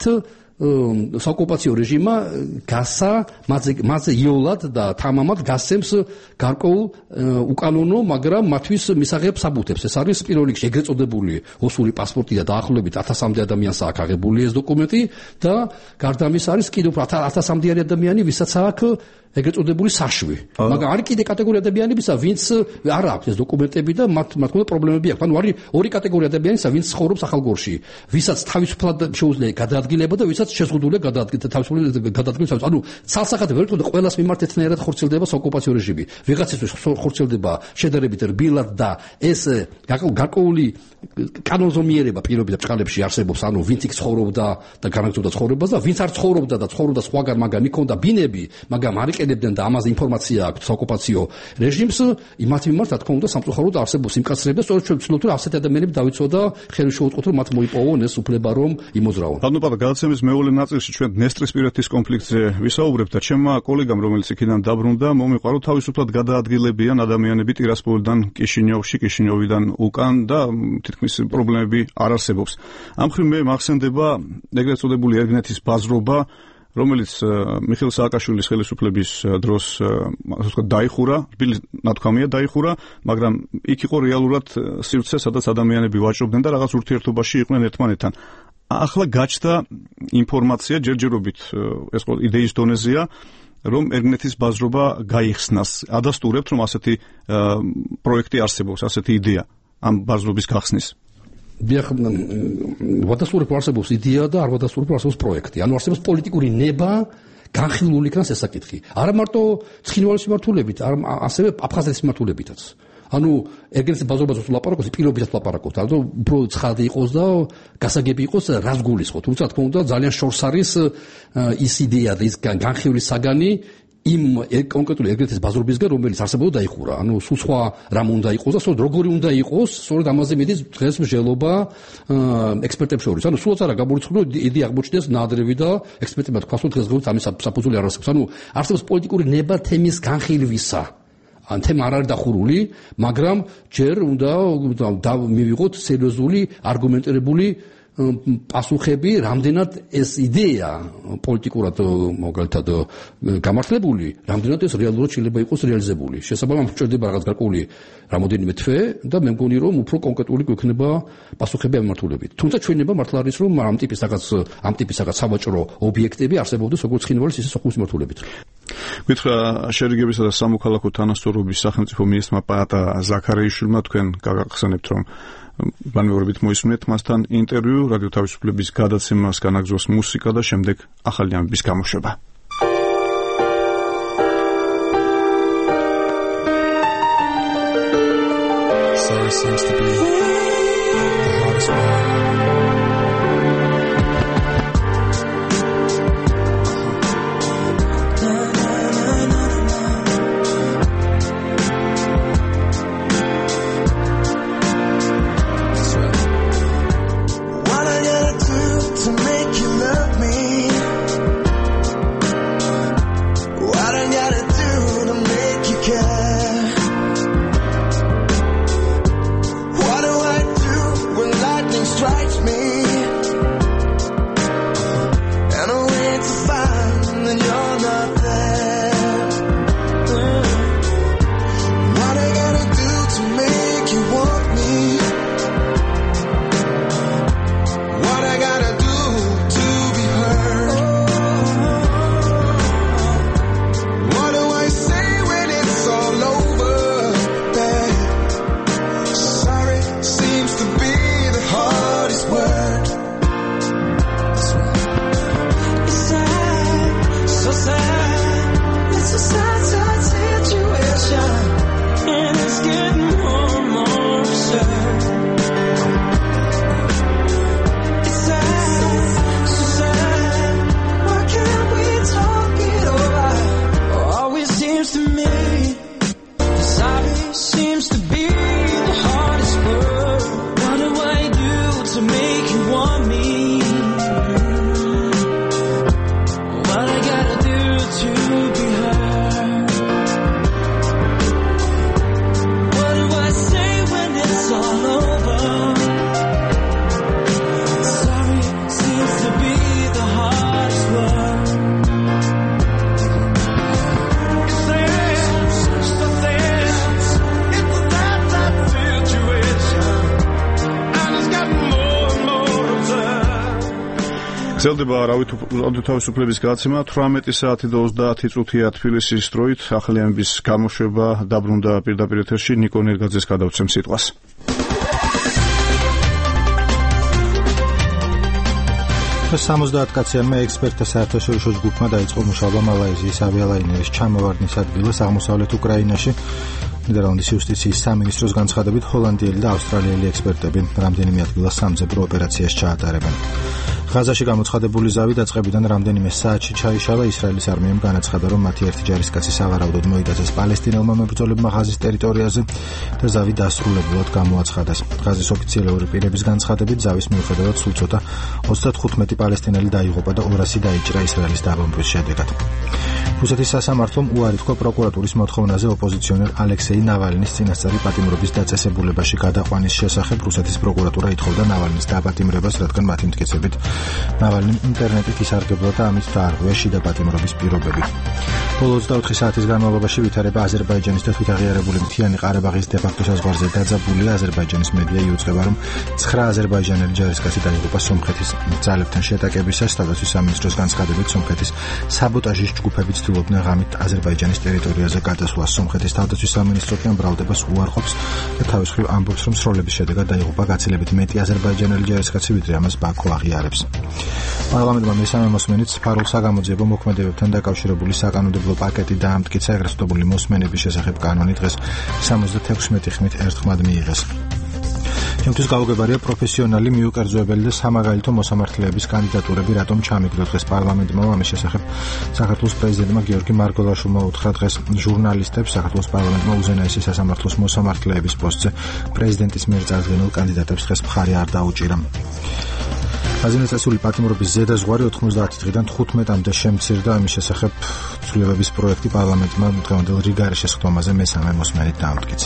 S6: საოკუპაციო რეჟიმმა გასა მასზე იოლად და თამამად გასცემს გარკვეულ უკანონო, მაგრამ მათთვის მისაღებ საბუთებს. ეს არის პირველ რიგში ეგრეთ წოდებული ოსური პასპორტი და დაახლოებით 1000-მდე ადამიანს აქვს აღებული ეს დოკუმენტი და გარდა ამისა არის კიდევ 1000-მდე ადამიანი, ვისაც აქვს ეგრეთ წოდებული საშვი. მაგრამ არის კიდე კატეგორია ადამიანებისა, ვინც არ აქვს ეს დოკუმენტები და მათ თქმა პრობლემები აქვს. ანუ არის ორი კატეგორია ადამიანისა, ვინც ცხოვრობს ახალ გორში, ვისაც თავისუფლად შეუძლია გადაადგილება და ვისაც შეზღუდულია გადაადგილება. ანუ ცალსახად ვერ თქო და ყველას მიმართ ერთნაირად ხორციელდება საოკუპაციო რეჟიმი. ვიღაცისთვის ხორციელდება შედარებით რბილად და ეს გარკვეული კანონზომიერება პირობითად ბრწყალებში არსებობს. ანუ ვინც იქ ცხოვრობდა და განაგრძობდა ცხოვრებას და ვინც არ ცხოვრობდა და ცხოვრობდა სხვაგან, მაგრამ იქონდა ბინები, მაგრამ არ იყენებდნენ და ამაზე ინფორმაცია აქვს საოკუპაციო რეჟიმს, იმათ მიმართ რა თქმა უნდა სამწუხაროდ არსებობს იმკაცრება, სწორედ ჩვენ ვცდილობთ რომ ასეთი ადამიანები დავიცვათ და ხელი შევუწყოთ რომ მათ მოიპოვონ ეს უფლება რომ იმოძრაონ.
S2: ბატონო, გადაცემის მეოლე ნაწილში ჩვენ დნესტრისპირეთის კონფლიქტზე ვისაუბრებთ და ჩემმა კოლეგამ, რომელიც იქიდან დაბრუნდა, მომიყვარო რომ თავისუფლად გადაადგილებიან ადამიანები ტირასპოლიდან კიშინიოვში, კიშინიოვიდან უკან და თითქმის პრობლემები არ არსებობს. ამ მხრივ მე მახსენდება ეგრეთ წოდებული ერგნეთის ბაზრობა, რომელიც მიხეილ სააკაშვილის ხელისუფლების დროს ასე ვთქვათ დაიხურა, რბილი ნათქვამია დაიხურა, მაგრამ იქ იყო რეალურად სივრცე, სადაც ადამიანები ვაჭრობდნენ და რაღაც ურთიერთობაში იყვნენ ერთმანეთთან. ახლა გაჩნდა ინფორმაცია ჯერჯერობით, ეს ყოველ იდეის დონეზეა, რომ ერგნეთის ბაზრობა გაიხსნას. ადასტურებთ, რომ ასეთი პროექტი არსებობს, ასეთი იდეა ამ ბაზრობის გახსნის.
S6: ვადასტურებ არსებობს იდეა და არ ვადასტურებ არსებობს პროექტი. ანუ არსებობს პოლიტიკური ნება, განხილული იქნას ეს საკითხი. არა მარტო ცხინვალის მიმართულებით, ასევე აფხაზეთის მიმართულებითაც. ანუ ერგნეთის ბაზრობაზე ლაპარაკობს, პირობითად ლაპარაკობს, ანუ უფრო ცხადი იყოს და გასაგები იყოს, რას გულისხმობ. თუმცა თქმა უნდა ძალიან შორს არის ის იდეა და ის განხილული საგანი იმ კონკრეტული ერგნეთის ბაზრობისგან, რომელიც არსებობდა დაიხურა. ანუ სულ სხვა რამ უნდა იყოს და სწორედ როგორი უნდა იყოს, სწორედ ამაზე მიდის დღეს მსჯელობა ექსპერტებს შორის. ანუ სულაც არა გამორიცხული იდეა აღმოჩნდეს ნადრევი და ექსპერტებმა თქვას, რომ დღესდღეობით ამის საფუძველი არ არსებობს. ანუ არსებობს პოლიტიკური ნება თემის განხილვისა. ან თემა არ არის დახურული, მაგრამ ჯერ უნდა მივიღოთ სერიოზული, არგუმენტირებული პასუხები, რამდენად ეს იდეა პოლიტიკურად მაგალითად გამართლებული, რამდენად ეს რეალურად შეიძლება იყოს რეალიზებული. შესაბამისად, მჭირდება რაღაც გარკვეული რამოდენიმე თვე და მე მგონი რომ უფრო კონკრეტული გვექნება პასუხები ამ მიმართულებით. თუმცა ჩვენება მართლა არის რომ ამ ტიპის რაღაც სავაჭრო ობიექტები არსებობდეს როგორც ცხინვალის ისე სოხუმის მიმართულებით.
S2: გითხრა შერიგებისა და სამოქალაქო თანასწორობის სახელმწიფო მინისტრმა პაატა ზაქარეიშვილმა თქვენ გაგახსენებთ რომ განმეორებით მოისმინეთ მასთან ინტერვიუ, რადიო თავისუფლების გადაცემას განაგზავს მუსიკა და შემდეგ ახალი ამბების გამოშვება. Sorry seems to be the hardest one.
S20: Strikes
S2: გრძელდება რადიო თავისუფლების გადაცემა 18 საათი და 30 წუთია თბილისის დროით. ახალიანების გამოშვება დაბრუნდა პირდაპირ ეთერში. ნიკო ნერგაძეს გადავცემ სიტყვას.
S3: სამოცდაათ კაციანმა ექსპერტთა საერთაშორისო ჯგუფმა დაიწყო მუშაობა მალაიზიის ავიალაინერის ჩამოვარდნის ადგილას აღმოსავლეთ უკრაინაში. ნიდერლანდის იუსტიციის სამინისტროს განცხადებით, ჰოლანდიელი და ავსტრალიელი ექსპერტები რამდენიმე ადგილას სამძებრო ოპერაციას ჩაატარებენ. ღაზაში გამოცხადებული ზავი დაწყებიდან რამდენიმე საათში ჩაიშალა. ისრაელის არმიამ განაცხადა, რომ მათი ერთი ჯარისკაცი სავარაუდოდ მოიტაცეს პალესტინელმა მებრძოლებმა ღაზის ტერიტორიაზე და ზავი დასრულებულად გამოაცხადეს. ღაზის ოფიციალური პირების განცხადებით, ზავის მიუხედავად სულ ცოტა 35 პალესტინელი დაიღუპა და 200 დაიჭრა ისრაელის დაბომბვის შედეგად. რუსეთის სასამართლომ უარი თქვა პროკურატურის მოთხოვნაზე ოპოზიციონერ ალექსეი ნავალნის წინასწარი პატიმრობის დაწესებულებაში გადაყვანის შესახებ. რუსეთის პროკურატურა ითხოვდა ნავალნის დაპატიმრებას, რადგან მათი მტკიცებით ნავალნიმ ინტერნეტით ისარგებლა და ამით დაარღვია შიდა პატიმრობის პირობები. ბოლო 24 საათის განმავლობაში ვითარება აზერბაიჯანის და თვითაღიარებული მთიანი ყარაბაღის დე-ფაქტო საზღვარზე დაძაბულია. აზერბაიჯანის მედია იუწყება, რომ 9 აზერბაიჯანელი ჯარისკაცი დაიღუპა სომხეთის ძალებთან შეტაკებისას. თავდაცვის სამინისტროს განცხადებით, სომხეთის საბოტაჟის ჯგუფები ცდილობდნენ ღამით აზერბაიჯანის ტერიტორიაზე გადასვლას. სომხეთის თავდაცვის სამინისტრო კი ამ ბრალდებას უარყოფს და თავის მხრივ ამბობს, რომ სროლების შედეგად დაიღუპა გაცილებით მეტი აზერბაიჯანელი ჯარისკაცი, ვიდრე ამას ბაქო აღიარებს. პარლამენტმა მესამე მოსმენით სფარულ საგამოძიებო მოქმედებებთან დაკავშირებული საკანონმდებლო პაკეტი დაამტკიცა. ეგრეთ წოდებული მოსმენების შესახებ კანონი დღეს 76 ხმით ერთხმად მიიღეს. ჩემთვის გაუგებარია პროფესიონალი, მიუკერძოებელი და სამაგალითო მოსამართლეების კანდიდატურები რატომ ჩამიგდო დღეს პარლამენტმა. ამის შესახებ საქართველოს პრეზიდენტმა გიორგი მარგველაშვილმა უთხრა დღეს ჟურნალისტებს. საქართველოს პარლამენტმა უზენაესი სასამართლოს მოსამართლეების პოსტზე პრეზიდენტის მიერ წარდგენილ კანდიდატებს დღეს მხარი არ დაუჭირა. ადმინისტრაციული პატიმრობის ზედაზღვარი 90 დღიდან 15-მდე შემცირდა. ამის შესახებ ცვლილებების პროექტი პარლამენტმა დღევანდელ რიგარის შესხდომაზე მესამე მოსმენით დაამტკიცა.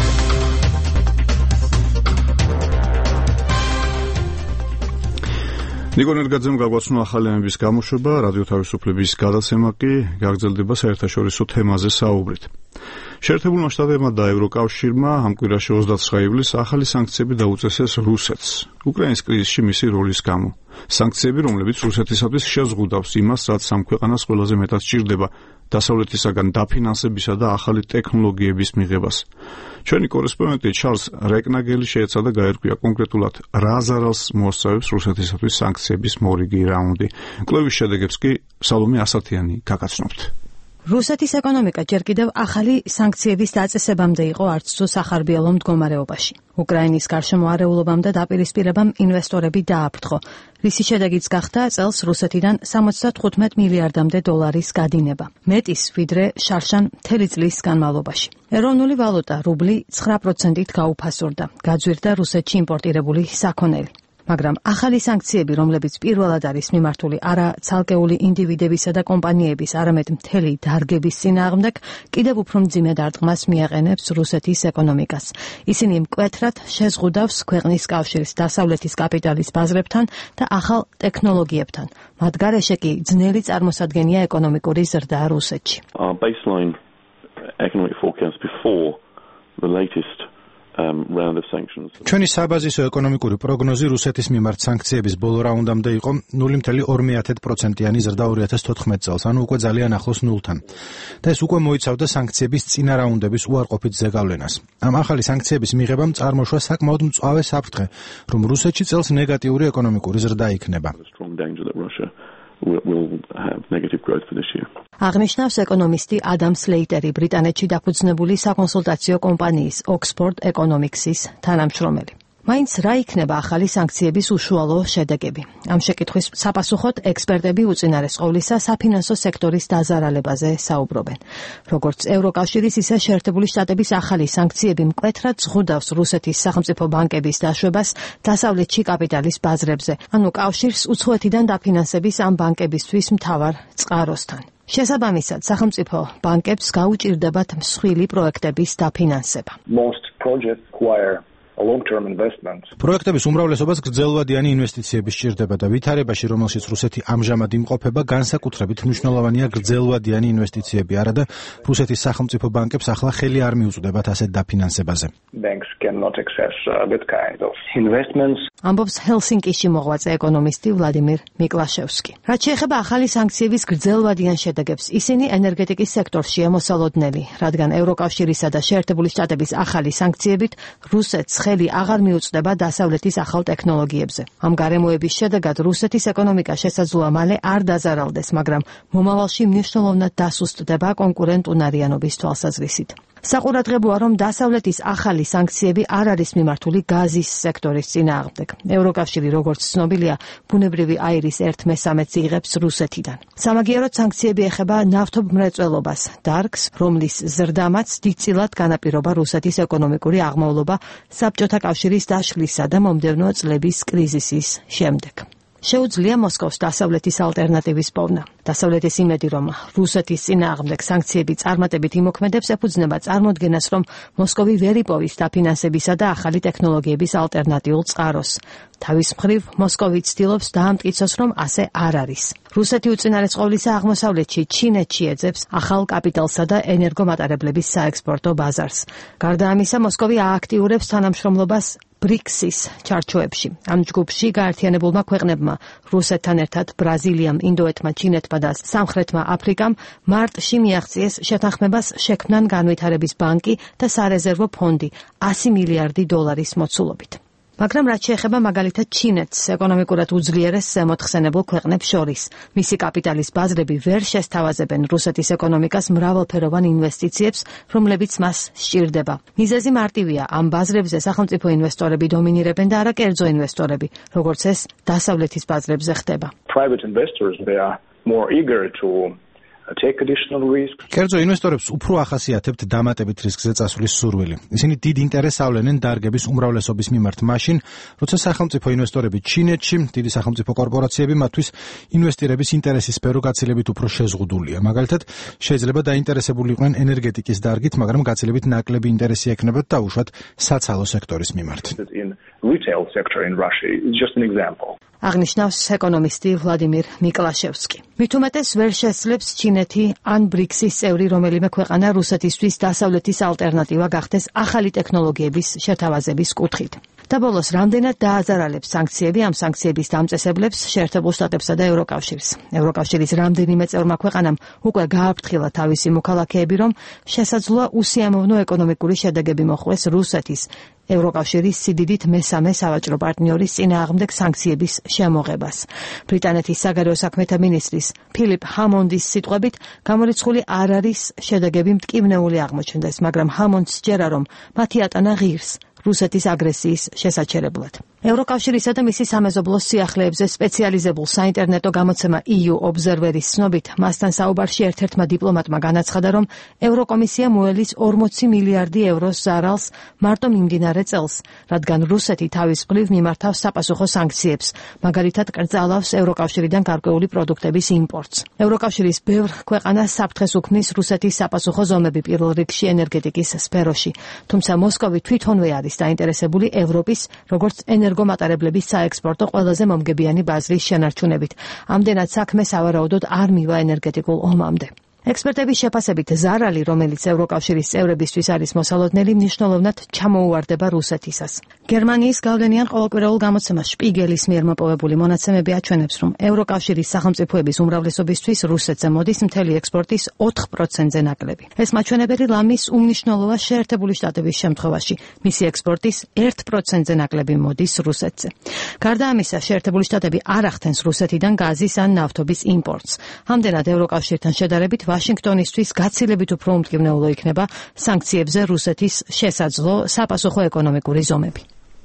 S3: ნიკო ნერგაძემ გაგვაცნო ახალიანების გამოშვება. რადიო თავისუფლების გადაცემა კი გაგრძელდება საერთაშორისო თემაზე საუბრით. შეერთებულმა შტატებმა და ევროკავშირმა ამ კვირაში 29 ივლისს ახალი სანქციები დაუწესეს რუსეთს უკრაინის კრიზისში მისი როლის გამო. სანქციები, რომლებიც რუსეთისათვის შეზღუდავს იმას, რაც ამ ქვეყანას ყველაზე მეტად სჭირდება, დასავლეთისაგან დაფინანსებისა და ახალი ტექნოლოგიების მიღებას. ჩვენი კორესპონდენტი ჩარლს რეკნაგელი შეეცადა გაერკვია კონკრეტულად რა ზარალს მოასწავებს რუსეთისათვის სანქციების მორიგი რაუნდი. კვლევის შედეგებს კი სალომე ასათიანი გაგაცნობთ.
S4: რუსეთის ეკონომიკა ჯერ კიდევ ახალი სანქციების დაწესებამდე იყო არც თუ სახარბიელო მდგომარეობაში. უკრაინის გარშემო არეულობამ და დაპირისპირებამ ინვესტორები დააფრთხო, რისი შედეგიც გახდა წელს რუსეთიდან 75 მილიარდამდე დოლარის გადინება. მეტის ვიდრე შარშან მთელი წლის განმავლობაში. ეროვნული ვალუტა რუბლი 9%-ით გაუფასურდა. გაძვირდა რუსეთში იმპორტირებული საქონელი. მაგრამ ახალი სანქციები, რომლებიც პირველად არის მიმართული არა ცალკეული ინდივიდებისა და კომპანიების, არამედ მთელი დარგების წინააღმდეგ, კიდევ უფრო მძიმე დარტყმას მიაყენებს რუსეთის ეკონომიკას. ისინი მკვეთრად შეზღუდავს ქვეყნის კავშირს დასავლეთის კაპიტალის ბაზრებთან და ახალ ტექნოლოგიებთან. მათ გარეშე კი ძნელი წარმოსადგენია ეკონომიკური ზრდა რუსეთში.
S20: Our baseline economic forecast before the latest
S3: ჩვენი საბაზისო ეკონომიკური პროგნოზი რუსეთის მიმართ სანქციების ბოლო რაუნდამდე იყო 0.2%-იანი ზრდა 2014 წელს, ანუ უკვე ძალიან ახლოს ნულთან. და ეს უკვე მოიცავდა სანქციების წინა რაუნდების უარყოფით ზეგავლენას. ამ ახალი სანქციების მიღებამ წარმოშვა საკმაოდ მწვავე საფრთხე, რომ რუსეთში წელს ნეგატიური ეკონომიკური ზრდა იქნება.
S4: აღნიშნავს ეკონომისტი ადამ სლეიტერი, ბრიტანეთში დაფუძნებული საკონსულტაციო კომპანიის Oxford Economics-ის თანამშრომელი. მაინც რა იქნება ახალი სანქციების უშუალო შედეგები? ამ შეკითხვის საპასუხოდ ექსპერტები უწინარეს ყოვლისა საფინანსო სექტორის დაზარალებაზე საუბრობენ. როგორც ევროკავშირის, ისე შეერთებული შტატების ახალი სანქციები მკვეთრად ზღუდავს რუსეთის სახელმწიფო ბანკების დაშვებას დასავლეთში კაპიტალის ბაზრებზე, ანუ კავშირს უცხოეთიდან დაფინანსების ამ ბანკებისთვის მთავარ წყაროსთან. შესაბამისად, სახელმწიფო ბანკებს გაუჭირდებათ მსხვილი პროექტების დაფინანსება.
S20: Most projects require
S21: long-term investments.
S3: პროექტების უმრავლესობას გრძელვადიანი ინვესტიციები სჭირდება და ვითარებაში, რომელშიც რუსეთი ამჟამად იმყოფება, განსაკუთრებით მნიშვნელოვანია გრძელვადიანი ინვესტიციები, არა და რუსეთის სახელმწიფო ბანკებს ახლა ხელი არ მიუწვდებათ ასეთ დაფინანსებაზე.
S21: Banks cannot access that kind of investments.
S22: ამბობს ჰელსინკიში მოღვაწე ეკონომისტი ვლადიმირ მიკლაშევსკი. რაც შეეხება ახალი სანქციების გრძელვადიან შედეგებს, ისინი ენერგეტიკის სექტორშია მოსალოდნელი, რადგან ევროკავშირისა და შეერთებული შტატების ახალი სანქციებით რუსეთს ხელი აღარ მიუწვდება დასავლეთის ახალ ტექნოლოგიებზე. ამ გარემოების შედეგად რუსეთის ეკონომიკა შესაძლოა მალე არ დაზარალდეს, მაგრამ მომავალში მნიშვნელოვნად დასუსტდება კონკურენტუნარიანობის თვალსაზრისით. საყურადღებოა, რომ დასავლეთის ახალი სანქციები არ არის მიმართული გაზის სექტორის წინააღმდეგ. ევროკავშირი, როგორც ცნობილია, ბუნებრივი აირის 1/3-ს იღებს რუსეთიდან. სამაგიეროდ სანქციები ეხება ნავთობმრეწველობას, დარგს, რომლის ზრდამაც დიდწილად განაპირობა რუსეთის ეკონომიკური აღმავლობა საბჭოთა კავშირის დაშლისა და მომდევნო წლების კრიზისის შემდეგ. შეუძლია მოსკოვს დასავლეთის ალტერნატივის პოვნა. დასავლეთის იმედი, რომ რუსეთის წინააღმდეგ სანქციები წარმატებით იმოქმედებს, ეფუძნება წარმოდგენას, რომ მოსკოვი ვერ იპოვის დაფინანსებისა და ახალი ტექნოლოგიების ალტერნატიულ წყაროს. თავის მხრივ, მოსკოვი ცდილობს დაამტკიცოს, რომ ასე არ არის. რუსეთი უწინარესყოვლისა აღმოსავლეთში, ჩინეთში ეძებს ახალ კაპიტალსა და ენერგომატარებლების საექსპორტო ბაზარს. გარდა ამისა, მოსკოვი ააქტიურებს თანამშრომლობას ბრიქსის ჩარჩოებში. ამ ჯგუფში გაერთიანებულმა ქვეყნებმა, რუსეთთან ერთად ბრაზილიამ, ინდოეთმა, ჩინეთმა და სამხრეთმა აფრიკამ მარტში მიაღწიეს შეთანხმებას შექმნან განვითარების ბანკი და სარეზერვო ფონდი 100 მილიარდი დოლარის მოცულობით. მაგრამ რაც შეეხება მაგალითად ჩინეთს, ეკონომიკურად უძლიერეს ზემოთხსენებულ ქვეყნებს შორის, მისი კაპიტალის ბაზრები ვერ შესთავაზებენ რუსეთის ეკონომიკას მრავალფეროვან ინვესტიციებს, რომლებიც მას სჭირდება. მიზეზი მარტივია, ამ ბაზრებზე სახელმწიფო ინვესტორები დომინირებენ და არა კერძო ინვესტორები, როგორც ეს დასავლეთის ბაზრებზე ხდება.
S21: Private investors, they are more eager to take additional risk.
S3: კერძო ინვესტორებს უფრო ახასიათებთ დამატებით რისკზე წასვლის სურვილი. ისინი დიდ ინტერესს ავლენენ დარგების უმრავლესობის მიმართ მაშინ, როცა სახელმწიფო ინვესტორები ჩინეთში, დიდი სახელმწიფო კორპორაციები მათთვის ინვესტირების ინტერესის სფერო გაცილებით უფრო შეზღუდულია. მაგალითად, შეიძლება დაინტერესებული იყვნენ ენერგეტიკის დარგით, მაგრამ გაცილებით ნაკლები ინტერესი ექნებათ დაუშვათ საცალო სექტორის მიმართ.
S21: In retail sector in Russia is just an example.
S22: აღნიშნავს ეკონომისტი ვლადიმირ მიკლაშევსკი. მით უმეტეს ვერ შესძლებს ჩინეთი ან ბრიქსის წევრი რომელიმე ქვეყანა რუსეთისთვის დასავლეთის ალტერნატივა გახდეს ახალი ტექნოლოგიების შეთავაზების კუთხით. და ბოლოს რამდენად დააზარალებს სანქციები ამ სანქციების დამწესებლებს შეერთებულ შტატებსა და ევროკავშირს. ევროკავშირის რამდენიმე წევრმა ქვეყანამ უკვე გააფრთხილა თავისი მოქალაქეები, რომ შესაძლოა უსიამოვნო ეკონომიკური შედეგები მოხვდეს რუსეთის ევროკავშირის სიდიდით მესამე სავაჭრო პარტნიორის წინააღმდეგ სანქციების შემოღებას. ბრიტანეთის საგარეო საქმეთა მინისტრის ფილიპ ჰამონდის სიტყვებით, გამორიცხული არ არის შედეგები მტკივნეული აღმოჩნდეს, მაგრამ ჰამონდს სჯერა, რომ მათი ატანა ღირს რუსეთის აგრესიის შესაჩერებლად. ევროკავშირისა და მისი სამეზობლო სიახლეებზე სპეციალიზებულ საინტერნეტო გამოცემა EU Observer-ის ცნობით, მასთან საუბარში ერთ-ერთმა დიპლომატმა განაცხადა, რომ ევროკომისია მოელის 40 მილიარდი ევროს ზარალს მარტო მიმდინარე წელს, რადგან რუსეთი თავის მხრივ მიმართავს საპასუხო სანქციებს, მაგალითად კრძალავს ევროკავშირიდან გარკვეული პროდუქტების იმპორტს. ევროკავშირის ბევრ ქვეყანას საფრთხეს უქმნის რუსეთის საპასუხო ზომები პირველ რიგში ენერგეტიკის სფეროში, თუმცა მოსკოვი თვითონვე არის დაინტერესებული ევროპის, როგორც ენერგომატარებლების საექსპორტო ყველაზე მომგებიანი ბაზრის შენარჩუნებით. ამდენად საქმე სავარაუდოდ არ მივა ენერგეტიკულ ომამდე. ექსპერტების შეფასებით ზარალი, რომელიც ევროკავშირის წევრებისთვის არის მოსალოდნელი, მნიშვნელოვნად ჩამოუვარდება რუსეთისას. გერმანიის გავლენიან ყოველკვირეულ გამოცემას შპიგელის მიერ მოპოვებული მონაცემები აჩვენებს, რომ ევროკავშირის სახელმწიფოების უმრავლესობისთვის რუსეთზე მოდის მთელი ექსპორტის 4%-ზე ნაკლები. ეს მაჩვენებელი ლამის უმნიშვნელოა შეერთებული შტატების შემთხვევაში. მისი ექსპორტის 1%-ზე ნაკლები მოდის რუსეთზე. გარდა ამისა, შეერთებული შტატები არ ახდენს რუსეთიდან გაზის ან ნავთობის იმპორტს. ამდენად ევროკავშირთან შედარებით ვაშინგტონისთვის გაცილებით უფრო უმტკივნეულო იქნება სანქციებზე რუსეთის შესაძლო საპასუხო ეკონომიკური ზომები.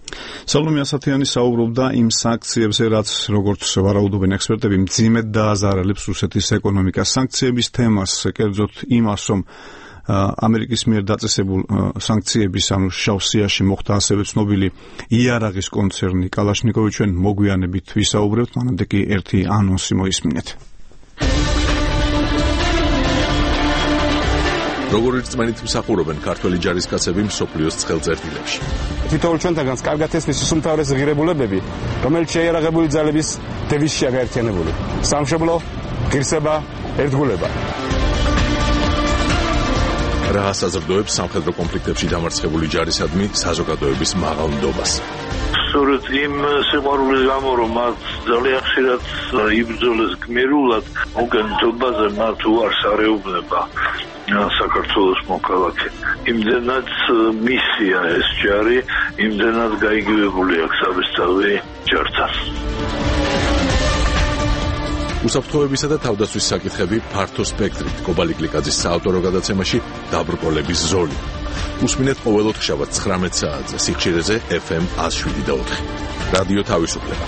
S2: სალომე ასათიანი საუბრობდა იმ სანქციებზე, რაც როგორც ვარაუდობენ ექსპერტები, მძიმედ დააზარალებს რუსეთის ეკონომიკას. სანქციების თემას, კერძოდ იმას, რომ ამერიკის მიერ დაწესებულ სანქციების ანუ შავ სიაში მოხდა ასევე ცნობილი იარაღის კონცერნი კალაშნიკოვი. ჩვენ მოგვიანებით ვისაუბრებთ, მანამდე კი ერთი ანონსი მოისმინეთ.
S1: როგორ რწმენით მსახურობენ ქართველი ჯარისკაცები მსოფლიოს ცხელწერტილებში.
S5: თითოეულ ჩვენთაგანს კარგად ესმის უმთავრეს ღირებულებები, რომელიც შეიარაღებული ძალების დევიზშია გაერთიანებული. სამშობლო, ღირსება, ერთგულება.
S1: რა ასაზრდოებს სამხედრო კონფლიქტებში დამარცხებული ჯარისადმი საზოგადოების მაღალ ნდობას.
S8: სწორედ იმ სიყვარულის გამო, რომ მათ ძალიან ხშირად იბრძოლეს გმირულად, მოგენთობაზე მათ უარს არეუბნება საქართველოს მოქალაქე. იმდენად მისია ეს ჯარი, იმდენად გაიგივებული აქვს საბესწავლი ჯართან.
S1: უსაფრთხოებისა და თავდაცვის საკითხები ფართო სპექტრით. კობალი გლიკაძის საავტორო გადაცემაში დაბრკოლების ზოლი. უსმინეთ ყოველ ოთხშაბათს 19 საათზე სიხშირეზე FM 107.4. რადიო თავისუფლება.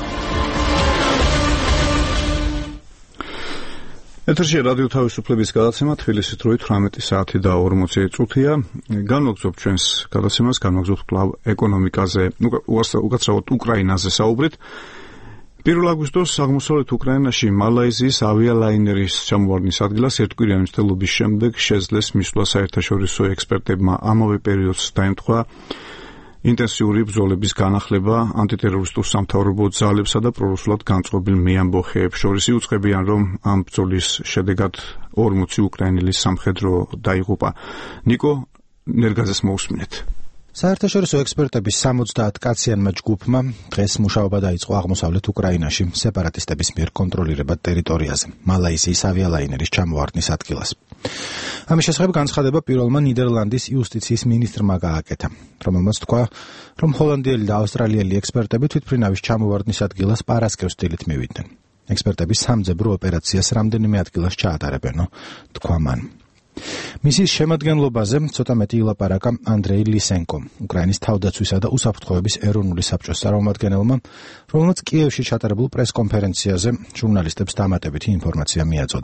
S2: ეთერში რადიო თავისუფლების გადაცემა თბილისის დროით 18 საათი და 40 წუთია. განვაგრძობთ ჩვენს გადაცემას, განვაგრძობთ კვლავ ეკონომიკაზე, უკაცრავად უკრაინაზე საუბრით. 1 აგვისტოს აღმოსავლეთ უკრაინაში მალაიზიის ავიალაინერის ჩამოვარდნის ადგილას ერთკვირიანი მცდელობის შემდეგ შეძლეს მისვლა საერთაშორისო ექსპერტებმა. ამავე პერიოდს დაემთხვა ინტენსიური ბრძოლების განახლება ანტიტერორისტულ სამთავრობო ძალებსა და პრორუსულად განწყობილ მეამბოხეებს შორის. იუწყებიან, რომ ამ ბრძოლის შედეგად 40 უკრაინელის სამხედრო დაიღუპა. ნიკო ნერგაძეს მოусმინეთ.
S3: საერთაშორისო ექსპერტების 70 კაციანმა ჯგუფმა დღეს მუშაობა დაიწყო აღმოსავლეთ უკრაინაში სეპარატისტების მიერ კონტროლირებად ტერიტორიაზე, მალაიზიის ავიალაინერის ჩამოვარდნის ადგილას. ამის შესახებ განცხადება პირველმა ნიდერლანდის იუსტიციის მინისტრმა გააკეთა, რომელმაც თქვა, რომ ჰოლანდიელი და ავსტრალიელი ექსპერტები თვითმფრინავის ჩამოვარდნის ადგილას პარასკევს დილით მივიდნენ. ექსპერტები სამძებრო ოპერაციას რამდენიმე ადგილას ჩაატარებენო, თქვა მან. მისის შემადგენლობაზე ცოტა მეტი ილაპარაკა ანდრეი ლისენკო, უკრაინის თავდაცვისა და უსაფრთხოების ეროვნული საბჭოს წარმომადგენელმა, რომელმაც კიევში ჩატარებულ პრესკონფერენციაზე ჟურნალისტებს დამატებითი ინფორმაცია მიაწოდა.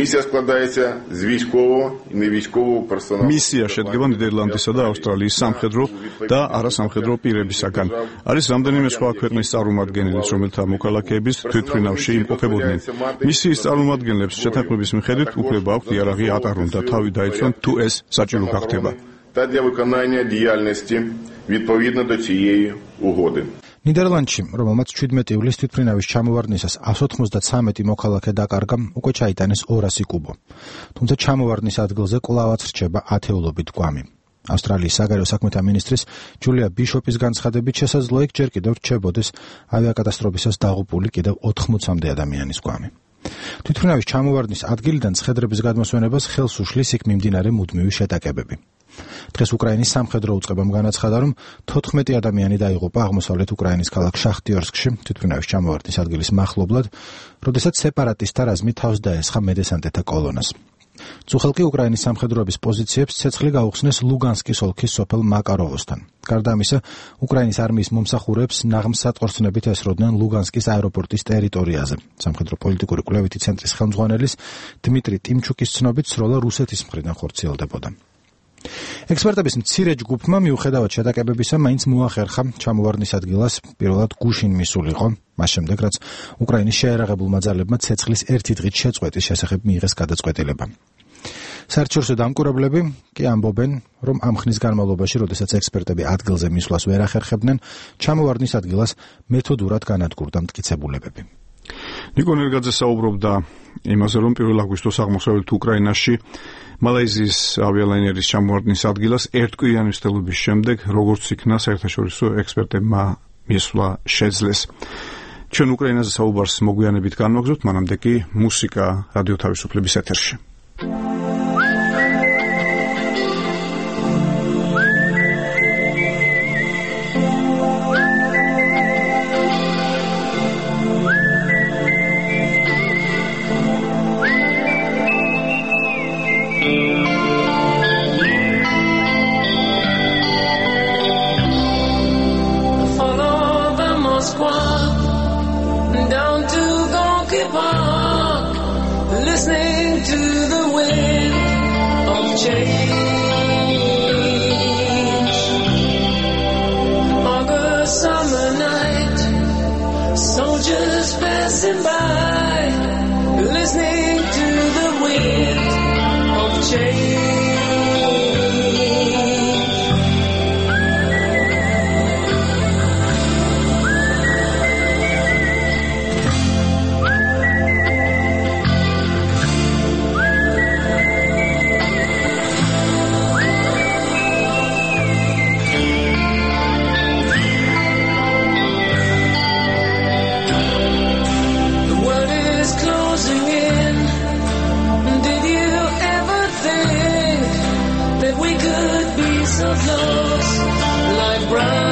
S2: მისია შედგება ნიდერლანდისა და ავსტრალიის სამხედრო და არასამხედრო პირებისაგან. არის რამდენიმე სხვა ქვეყნის წარმომადგენლიც, რომელთა მოქალაქეების თვითმფრინავში იმყოფებოდნენ. მისიის წარმომადგენლებს შეთანხმების მიხედვით უფლება აქვთ იარაღი ატარონ და თავი დაიცვან თუ ეს საჭირო გახდება.
S3: ნიდერლანდში, რომელმაც 17 ივლისს თვითმფრინავის ჩამოვარდნისას 193 მოქალაქე დაკარგა, უკვე ჩაიტანეს 200 კუბო. თუმცა ჩამოვარდნის ადგილზე კვლავაც რჩება ათეულობით გვამი. ავსტრალიის საგარეო საქმეთა მინისტრის ჯულია ბიშოპის განცხადებით შესაძლოა იქ ჯერ კიდევ რჩებოდეს ავიაკატასტროფისას დაღუპული კიდევ 80-მდე ადამიანის გვამი. თვითმფრინავის ჩამოვარდნის ადგილიდან ცხედრების გადმოსვენებას ხელს უშლის იქ მიმდინარე მუდმივი შეტაკებები. დღეს უკრაინის სამხედრო უწყებამ განაცხადა, რომ 14 ადამიანი დაიღუპა აღმოსავლეთ უკრაინის ქალაქ შახტიორსკში თვითმფრინავის ჩამოვარდნის ადგილის მახლობლად, როდესაც სეპარატისტთა რაზმი თავს დაესხა მედესანტეთა კოლონას. წუხელკი უკრაინის სამხედროების პოზიციებს ცეცხლი გაუხსნეს ლუგანსკის ოლქის სოფელ მაკაროვოსთან. გარდა ამისა, უკრაინის არმიის მომსახურეებს ნაღმს სატყორცნებით ესროდნენ ლუგანსკის აეროპორტის ტერიტორიაზე. სამხედრო პოლიტიკური კვლევითი ცენტრის ხელმძღვანელის დმიტრი ტიმჩუკის ცნობით, სროლა რუსეთის მხრიდან ხორციელდებოდა. ექსპერტების მცირე ჯგუფმა მიუხედავად შეტაკებებისა მაინც მოახერხა ჩამოვარდნის ადგილას პირველად გუშინ მისულიყო, მას შემდეგ რაც უკრაინის შეიარაღებულმა ძალებმა ცეცხლის ერთი დღით შეწყვეტის შესახებ მიიღეს გადაწყვეტილება. საერთაშორისო დამკვირვებლები კი ამბობენ, რომ ამ ხნის განმავლობაში, როდესაც ექსპერტები ადგილზე მისვლას ვერ ახერხებდნენ, ჩამოვარდნის ადგილას მეთოდურად განადგურდა მტკიცებულებები.
S2: ნიკო ნერგაძე საუბრობდა იმაზე, რომ 1 აგვისტოს აღმოსავლეთ უკრაინაში მალაიზიის ავიალაინერის ჩამოვარდნის ადგილას ერთკვირიანი მცდელობის შემდეგ როგორც იქნა საერთაშორისო ექსპერტებმა მისვლა შეძლეს. ჩვენ უკრაინაზე საუბარს მოგვიანებით განვაგრძობთ, მანამდე კი მუსიკა რადიო თავისუფლების ეთერში.
S23: Down to Gonky Park, listening to the wind.
S7: close like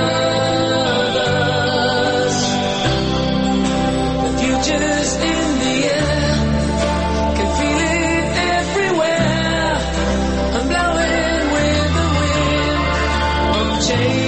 S7: brothers. The future's in the air, can feel it everywhere. I'm blowing with the wind of change.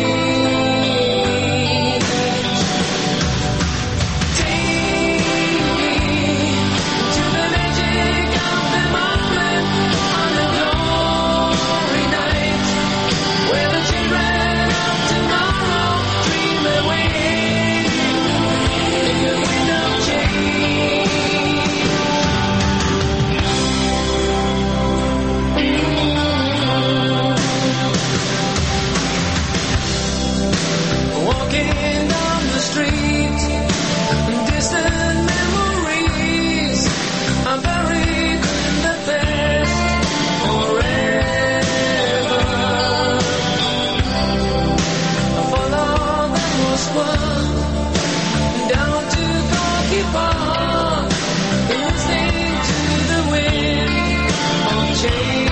S7: Walking down the street, distant memories are buried in the past forever. I follow the Moskva down to Gorky Park, listening to the wind of change.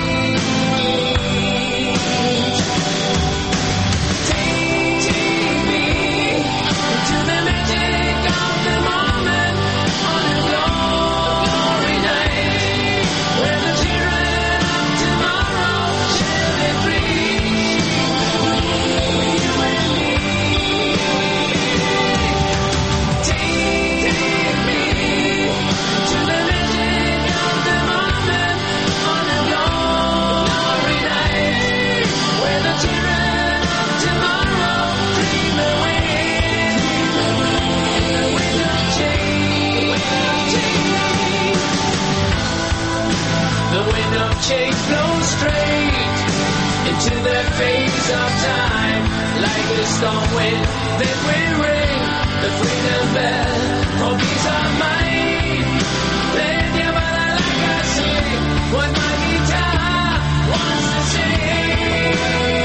S7: Change flows straight into that phase of time, like a storm wind that will ring the freedom bell. Oh, these are mine. Let your body like I sing what my guitar wants to sing.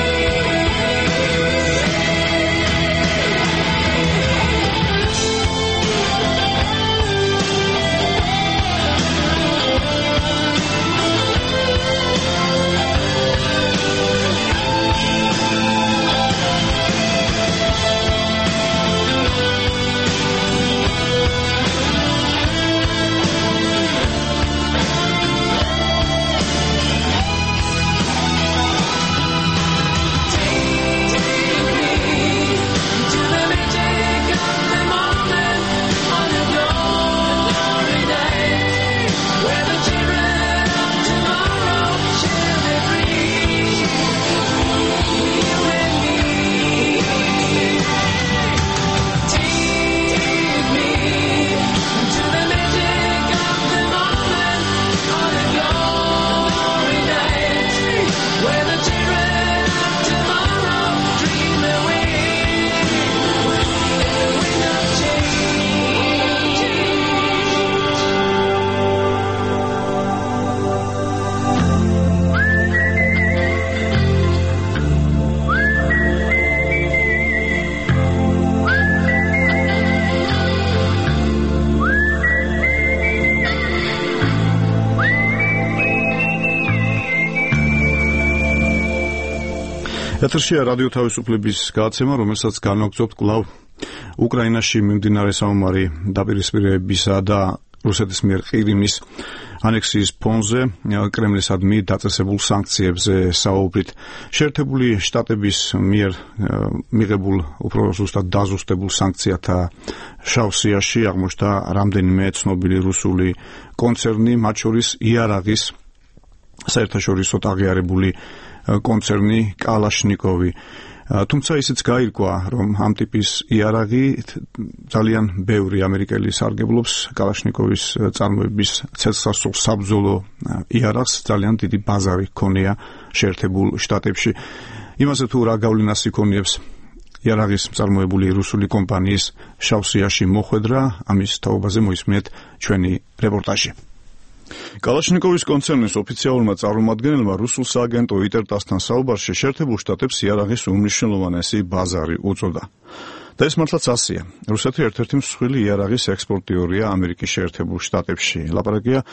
S2: ეთერშია რადიო თავისუფლების გადაცემა, რომელსაც განვაგრძობთ კვლავ უკრაინაში მიმდინარე საომარი დაპირისპირებისა და რუსეთის მიერ ყირიმის ანექსიის ფონზე კრემლისადმი დაწესებულ სანქციებზე საუბრით. შეერთებული შტატების მიერ მიღებულ უფრო ზუსტად დაზუსტებულ სანქციათა შავსიაში აღმოჩნდა რამდენიმე ცნობილი რუსული კონცერნი, მათ შორის იარაღის საერთაშორისო აღიარებული კონცერნი კალაშნიკოვი. თუმცა ისიც გაირკვა, რომ ამ ტიპის იარაღი ძალიან ბევრი ამერიკელი სარგებლობს კალაშნიკოვის წარმოების ცეცხლსასროლ საბრძოლო იარაღს ძალიან დიდი ბაზარი ჰქონია შეერთებულ შტატებში. იმაზე თუ რა გავლენას იქონიებს იარაღის წარმოებული რუსული კომპანიის შავსიაში მოხვედრა, ამის თაობაზე მოისმინეთ ჩვენი რეპორტაჟი. კალაშნიკოვის კონცერნის ოფიციალურმა წარმომადგენელმა რუსულ სააგენტო იტერ-ტასთან საუბარში შეერთებულ შტატებს იარაღის უმნიშვნელოვანესი ბაზარი უწოდა. და ეს მართლაც ასეა. რუსეთი ერთ-ერთი მსხვილი იარაღის ექსპორტიორია ამერიკის შეერთებულ შტატებში. ლაპარაკია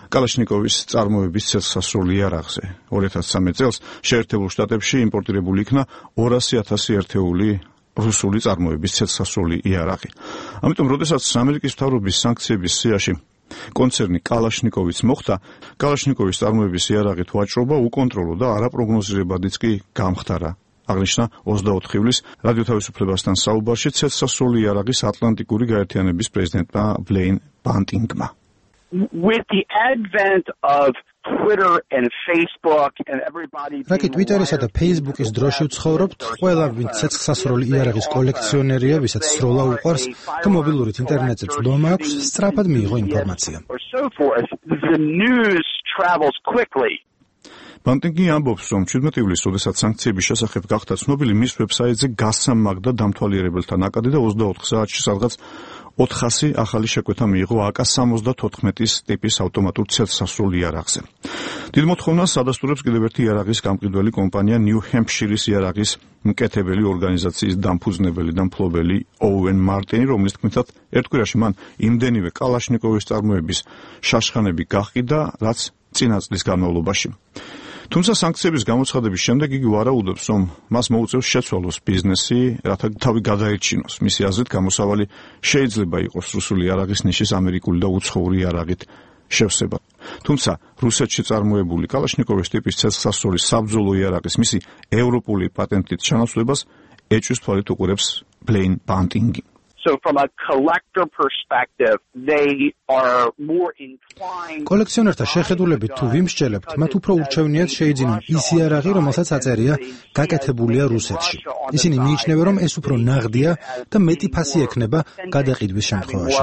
S2: კალაშნიკოვის წარმოების ცეცხლსასროლი იარაღზე. 2013 წელს შეერთებულ შტატებში იმპორტირებული იქნა 200,000 ერთეული რუსული წარმოების ცეცხლსასროლი იარაღი. ამიტომ, როდესაც ამერიკის მთავრობის სანქციების სიაში კონცერნი კალაშნიკოვიც მოხდა, კალაშნიკოვის წარმოების იარაღით ვაჭრობა უკონტროლო და არაპროგნოზირებადიც კი გამხდარა. აღნიშნა 24 ივლისს რადიო თავისუფლებასთან საუბარში ცეცხლსასროლი იარაღის ატლანტიკური გაერთიანების პრეზიდენტმა ბლეინ ბანტინგმა.
S9: With the advent of Twitter and Facebook and everybody
S3: რაკი Twitter-ისა და Facebook-ის დროში ვცხოვრობთ, ყველა ვინც ცეცხლსასროლი იარაღის კოლექციონერია, ვისაც სროლა უყვარს და მობილურით ინტერნეტზე წვდომა აქვს, სწრაფად მიიღო ინფორმაცია.
S9: The news travels quickly.
S2: ბანტინგი ამბობს, რომ 17 ივლისს, როდესაც სანქციების შესახებ გახდა ცნობილი, მის ვებსაიტზე გასამაგდა დამთვალიერებელთა ნაკადი და 24 საათში სადღაც 400 ახალი შეკვეთა მიიღო AK-74-ის ტიპის ავტომატურ ცეცხლსასროლ იარაღზე. დიდ მოთხოვნას ადასტურებს კიდევ ერთი იარაღის გამყიდველი კომპანია New Hampshire-ის იარაღის მკეთებელი ორგანიზაციის დამფუძნებელი და მფლობელი ოუენ მარტინი, რომლის თქმითაც ერთ კვირაში მან იმდენივე კალაშნიკოვის წარმოების შაშხანები გაყიდა, რაც წინა წლის განმავლობაში. თუმცა სანქციების გამოცხადების შემდეგ იგი ვარაუდობს, რომ მას მოუწევს შეცვალოს ბიზნესი, რათა თავი გადაერჩინოს. მისი აზრით, გამოსავალი შეიძლება იყოს რუსული იარაღის ნიშის ამერიკული და უცხოური იარაღით შევსება. თუმცა რუსეთში წარმოებული კალაშნიკოვის ტიპის ცეცხლსასროლის საბრძოლო იარაღის მისი ევროპული პატენტით ჩანაცვლებას ეჭვის თვალით უყურებს ბლეინ ბანტინგი.
S9: So from a collector perspective, they are more inclined.
S3: კოლექციონერთა შეხედულებით თუ ვიმსჯელებთ, მათ უფრო ურჩევნიათ შეიძინონ ის იარაღი, რომელსაც აწერია გაკეთებულია რუსეთში. ისინი მიიჩნევენ, რომ ეს უფრო ნაღდია და მეტი ფასი ექნება გადაყიდვის შემთხვევაში.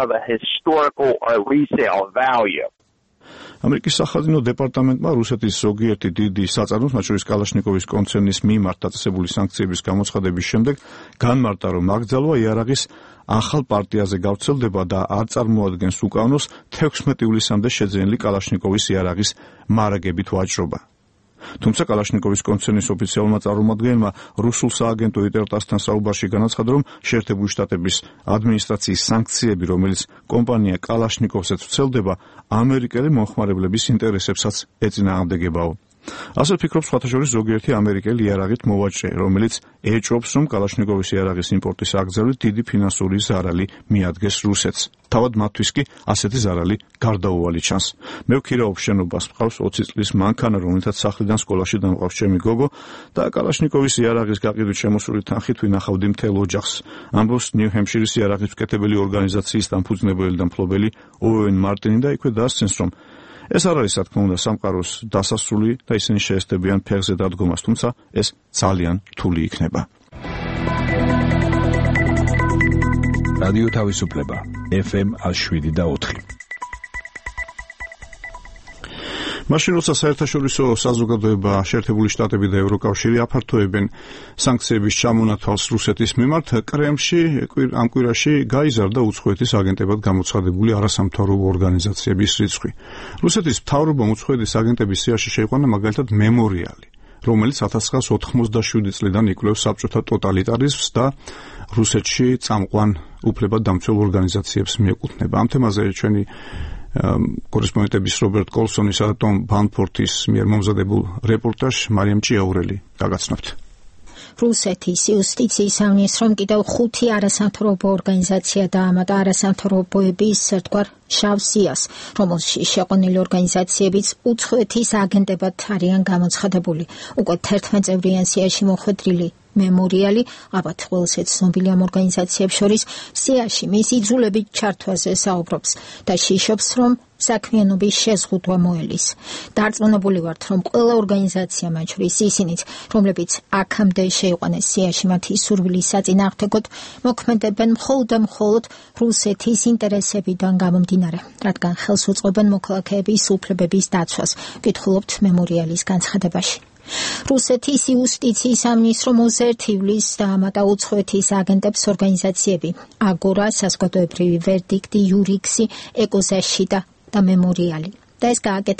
S3: ამერიკის სახაზინო დეპარტამენტმა რუსეთის ზოგიერთი დიდი საწარმოს, მათ შორის კალაშნიკოვის კონცერნის მიმართ დაწესებული სანქციების გამოცხადების შემდეგ განმარტა, რომ აკრძალვა იარაღის ახალ პარტიაზე გავრცელდება და არ წარმოადგენს უკანონოს 16 ივლისამდე შეძენილი კალაშნიკოვის იარაღის მარაგებით ვაჭრობა. თუმცა კალაშნიკოვის კონცერნის ოფიციალურმა წარმომადგენელმა რუსულ სააგენტო იტერ-ტასთან საუბარში განაცხადა, რომ შეერთებული შტატების ადმინისტრაციის სანქციები, რომელიც კომპანია კალაშნიკოვსაც ვრცელდება, ამერიკელი მომხმარებლების ინტერესებსაც ეწინააღმდეგებაო. ასე ფიქრობს სხვათა შორის ზოგიერთი ამერიკელი იარაღით მოვაჭრე, რომელიც ეჭვობს, რომ კალაშნიკოვის იარაღის იმპორტის აკრძალვით დიდი ფინანსური ზარალი მიადგეს რუსეთს. თავად მათთვის კი ასეთი ზარალი გარდაუვალი ჩანს. მე ვქირავობ შენობას, მყავს 20 წლის მანქანა, რომელთაც სახლიდან სკოლაში დამყავს ჩემი გოგო და კალაშნიკოვის იარაღის გაყიდვით შემოსული თანხით ვინახავდი მთელ ოჯახს. ამბობს New Hampshire-ის იარაღის მკეთებელი ორგანიზაციის დამფუძნებელი და მფლობელი ოუენ მარტინი და იქვე დაასცენს, რომ ეს არ არის, რა თქმა უნდა, სამყაროს დასასრული და ისინი შეესწებიან ფეხზე დადგომას, თუმცა ეს ძალიან რთული იქნება.
S18: რადიო თავისუფლება FM 107.4.
S2: მაშინ როცა საერთაშორისო საზოგადოება, შეერთებული შტატები და ევროკავშირი აფართოებენ სანქციების ჩამონათვალს რუსეთის მიმართ, კრემლში ამ კვირაში გაიზარდა უცხოეთის აგენტებად გამოცხადებული არასამთავრობო ორგანიზაციების რიცხვი. რუსეთის მთავრობამ უცხოეთის აგენტების სიაში შეიყვანა მაგალითად მემორიალი, რომელიც 1987 წლიდან იკვლევს საბჭოთა ტოტალიტარიზმს და რუსეთში წამყვან უფლებადამცველ ორგანიზაციებს მიეკუთვნება. ამ თემაზე ჩვენი კორესპონდენტების რობერტ კოლსონისა და ტომ ბანფორთის მიერ მომზადებულ რეპორტაჟს მარიამ ჭიაურელი გაგაცნობთ.
S10: რუსეთის იუსტიციის სამინისტრომ კიდევ 5 არასამთავრობო ორგანიზაცია დაამატა არასამთავრობოების ერთგვარ შავ სიას, რომელშიც შეყვანილი ორგანიზაციებიც უცხოეთის აგენტებად არიან გამოცხადებული. უკვე 11 წევრიან სიაში მოხვედრილი მემორიალი, ალბათ ყველასეც ცნობილი ამ ორგანიზაციებს შორის, სიაში მის იძულებით ჩართვაზე საუბრობს და შიშობს, რომ საქმიანობის შეზღუდვა მოელის. დარწმუნებული ვართ, რომ ყველა ორგანიზაცია, მათ შორის ისინიც, რომლებიც აქამდე შეიყვანეს სიაში მათი სურვილის საწინააღმდეგოდ, მოქმედებენ მხოლოდ და მხოლოდ რუსეთის ინტერესებიდან გამომდინარე, რადგან ხელს უწყობენ მოქალაქეების უფლებების დაცვას, ვკითხულობთ მემორიალის განცხადებაში. რუსეთის იუსტიციის სამინისტრომ 21 ივლისს დაამატა უცხოეთის აგენტებს ორგანიზაციები აგორა, საზოგადოებრივი ვერდიქტი, იურიქსი, ეკოზაშიტა და მემორიალი. და ეს გააკეთა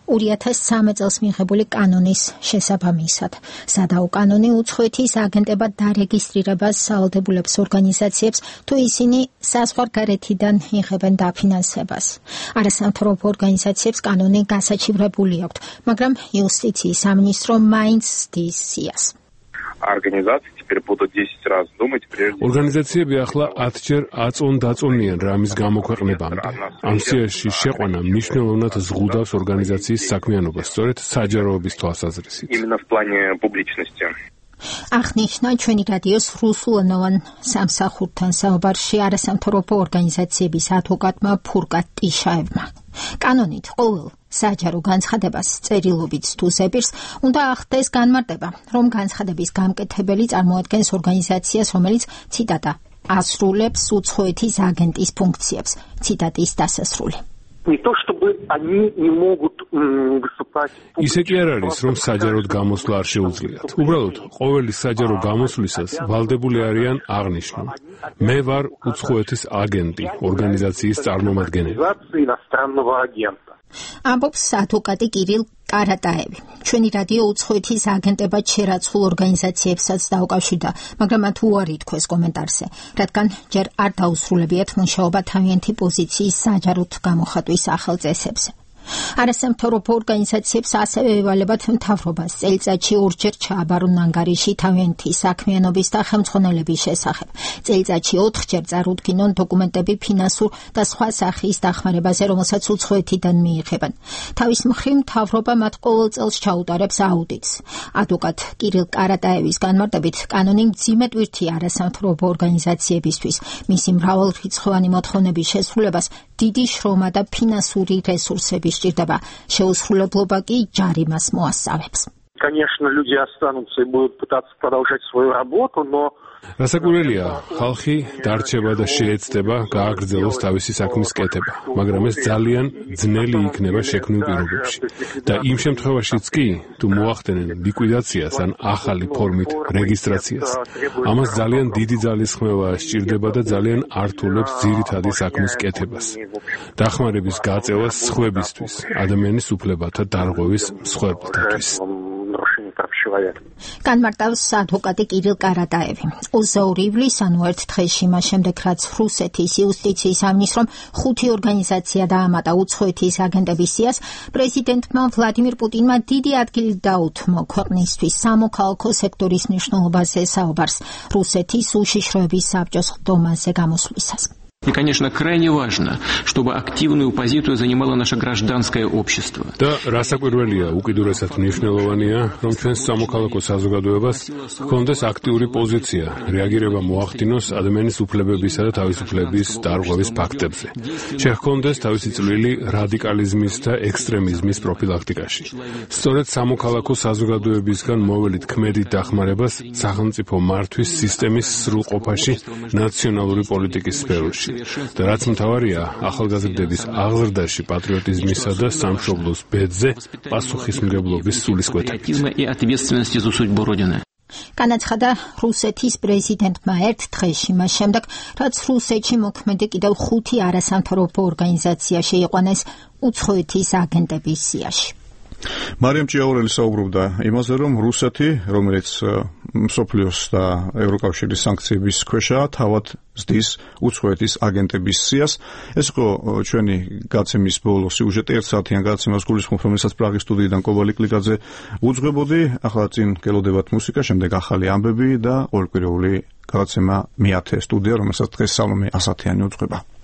S10: 2013 წელს მიღებული კანონის შესაბამისად. სადაო კანონი უცხოეთის აგენტებად დარეგისტრირებას სავალდებულებს ორგანიზაციებს, თუ ისინი საზღვარგარეთიდან იღებენ დაფინანსებას. არასამთავრობო ორგანიზაციებს კანონი გასაჩივრებული აქვთ, მაგრამ იუსტიციის სამინისტრო მაინც ზრდის სიას.
S21: Организации теперь будут 10 раз думать, прежде
S17: ორგანიზაციები ახლა 10-ჯერ აწონ-დაწონიან რამის გამოქვეყნებამდე. ამ სიაში შეყვანა მნიშვნელოვნად ზღუდავს ორგანიზაციის საქმიანობას, სწორედ საჯაროობის თვალსაზრისით.
S21: именно в плане публичности.
S10: აღნიშნა ჩვენი რადიოს რუსულენოვან სამსახურთან საუბარში არასამთავრობო ორგანიზაციების ადვოკატმა ფურკატ ტიშაევმა. კანონით ყოველ საჯარო განცხადებას წერილობით თუ ზეპირს უნდა ახდეს განმარტება, რომ განცხადების გამკეთებელი წარმოადგენს ორგანიზაციას, რომელიც ციტატა ასრულებს უცხოეთის აგენტის ფუნქციებს. ციტატის დასასრული.
S21: Не то чтобы они не могут выступать.
S17: ისე კი არ არის, რომ საჯაროდ გამოსვლა არ შეუძლიათ. უბრალოდ, ყოველი საჯარო გამოსვლისას ვალდებული არიან აღნიშნონ. მე ვარ უცხოეთის აგენტი, ორგანიზაციის წარმომადგენელი.
S10: ამბობს ადვოკატი კირილ კარატაევი. ჩვენი რადიო უცხოეთის აგენტებად შერაცხულ ორგანიზაციებსაც დაუკავშირდა, მაგრამ მათ უარი თქვეს კომენტარზე, რადგან ჯერ არ დაუსრულებიათ მუშაობა თავიანთი პოზიციის საჯაროდ გამოხატვის ახალწესებზე. არასამთავრობო ორგანიზაციებს ასევე ევალებათ მთავრობას წელიწადში ორჯერ ჩააბარონ ანგარიში თავიანთი საქმიანობის და ხელმძღვანელების შესახებ. წელიწადში 4-ჯერ წარუდგინონ დოკუმენტები ფინანსურ და სხვა სახის დახმარებაზე, რომელსაც უცხოეთიდან მიიღებენ. თავის მხრივ მთავრობა მათ ყოველ წელს ჩაუტარებს აუდიტს. ადვოკატ კირილ კარატაევის განმარტებით, კანონი მძიმე ტვირთია არასამთავრობო ორგანიზაციებისთვის. მისი მრავალრიცხოვანი მოთხოვნების შესრულებას დიდი შრომა და ფინანსური რესურსები სჭირდება. შეუსრულებლობა კი ჯარიმას მოასწავებს.
S21: Конечно, люди останутся и будут пытаться продолжать свою работу, но
S17: რასაკვირველია, ხალხი დარჩება და შეეცდება გააგრძელოს თავისი საქმის კეთება, მაგრამ ეს ძალიან ძნელი იქნება შექმნილ პირობებში. და იმ შემთხვევაშიც კი, თუ მოახდენენ ლიკვიდაციას ან ახალი ფორმით რეგისტრაციას, ამას ძალიან დიდი ძალისხმევა სჭირდება და ძალიან ართულებს ძირითადი საქმის კეთებას. დახმარების გაწევას სხვებისთვის, ადამიანის უფლებათა დარღვევის მსხვერპლთათვის.
S10: განმარტავს ადვოკატი კირილ კარატაევი. 20 ივლისს, ანუ ერთ დღეში მას შემდეგ, რაც რუსეთის იუსტიციის სამინისტრომ 5 ორგანიზაცია დაამატა უცხოეთის აგენტების სიას, პრეზიდენტმა ვლადიმირ პუტინმა დიდი ადგილი დაუთმო ქვეყნისთვის სამოქალაქო სექტორის მნიშვნელობაზე საუბარს რუსეთის უშიშროების საბჭოს ხდომაზე გამოსვლისას.
S12: И, конечно, крайне важно, чтобы активную позицию занимало наше гражданское общество.
S17: და რასაკვირველია, უკიდურესად მნიშვნელოვანია, რომ ჩვენს სამოქალაქო საზოგადოებას ჰქონდეს აქტიური პოზიცია, რეაგირება მოახდინოს ადამიანის უფლებებისა და თავისუფლების დარღვევის ფაქტებზე. შეჰქონდეს თავისი წვლილი რადიკალიზმის და ექსტრემიზმის პროფილაქტიკაში. სწორედ სამოქალაქო საზოგადოებისგან მოველით ქმედით დახმარებას სახელმწიფო მართვის სისტემის სრულყოფაში ნაციონალური პოლიტიკის სფეროში. და რაც მთავარია, ახალგაზრდების აღზრდაში პატრიოტიზმისა და სამშობლოს ბედზე პასუხისმგებლობის სულისკვეთებით.
S10: განაცხადა რუსეთის პრეზიდენტმა ერთ დღეში, მას შემდეგ, რაც რუსეთში მოქმედი კიდევ 5 არასამთავრობო ორგანიზაცია შეიყვანეს უცხოეთის აგენტების სიაში.
S2: მარიამ ჭიაურელი საუბრობდა იმაზე, რომ რუსეთი, რომელიც მსოფლიოს და ევროკავშირის სანქციების ქვეშაა, თავად ზრდის უცხოეთის აგენტების სიას. ეს იყო ჩვენი გაცემის ბოლო სიუჟეტი, 1 საათიან გაცემას გულისხმობ, რომელსაც პრაღის სტუდიიდან კობალი კლიკაძე უძღვებოდი. ახლა წინ გელოდებათ მუსიკა, შემდეგ ახალი ამბები და ყოველკვირეული გადაცემა მე-10 სტუდია, რომელსაც დღეს სალომე ასათიანი უძღვება.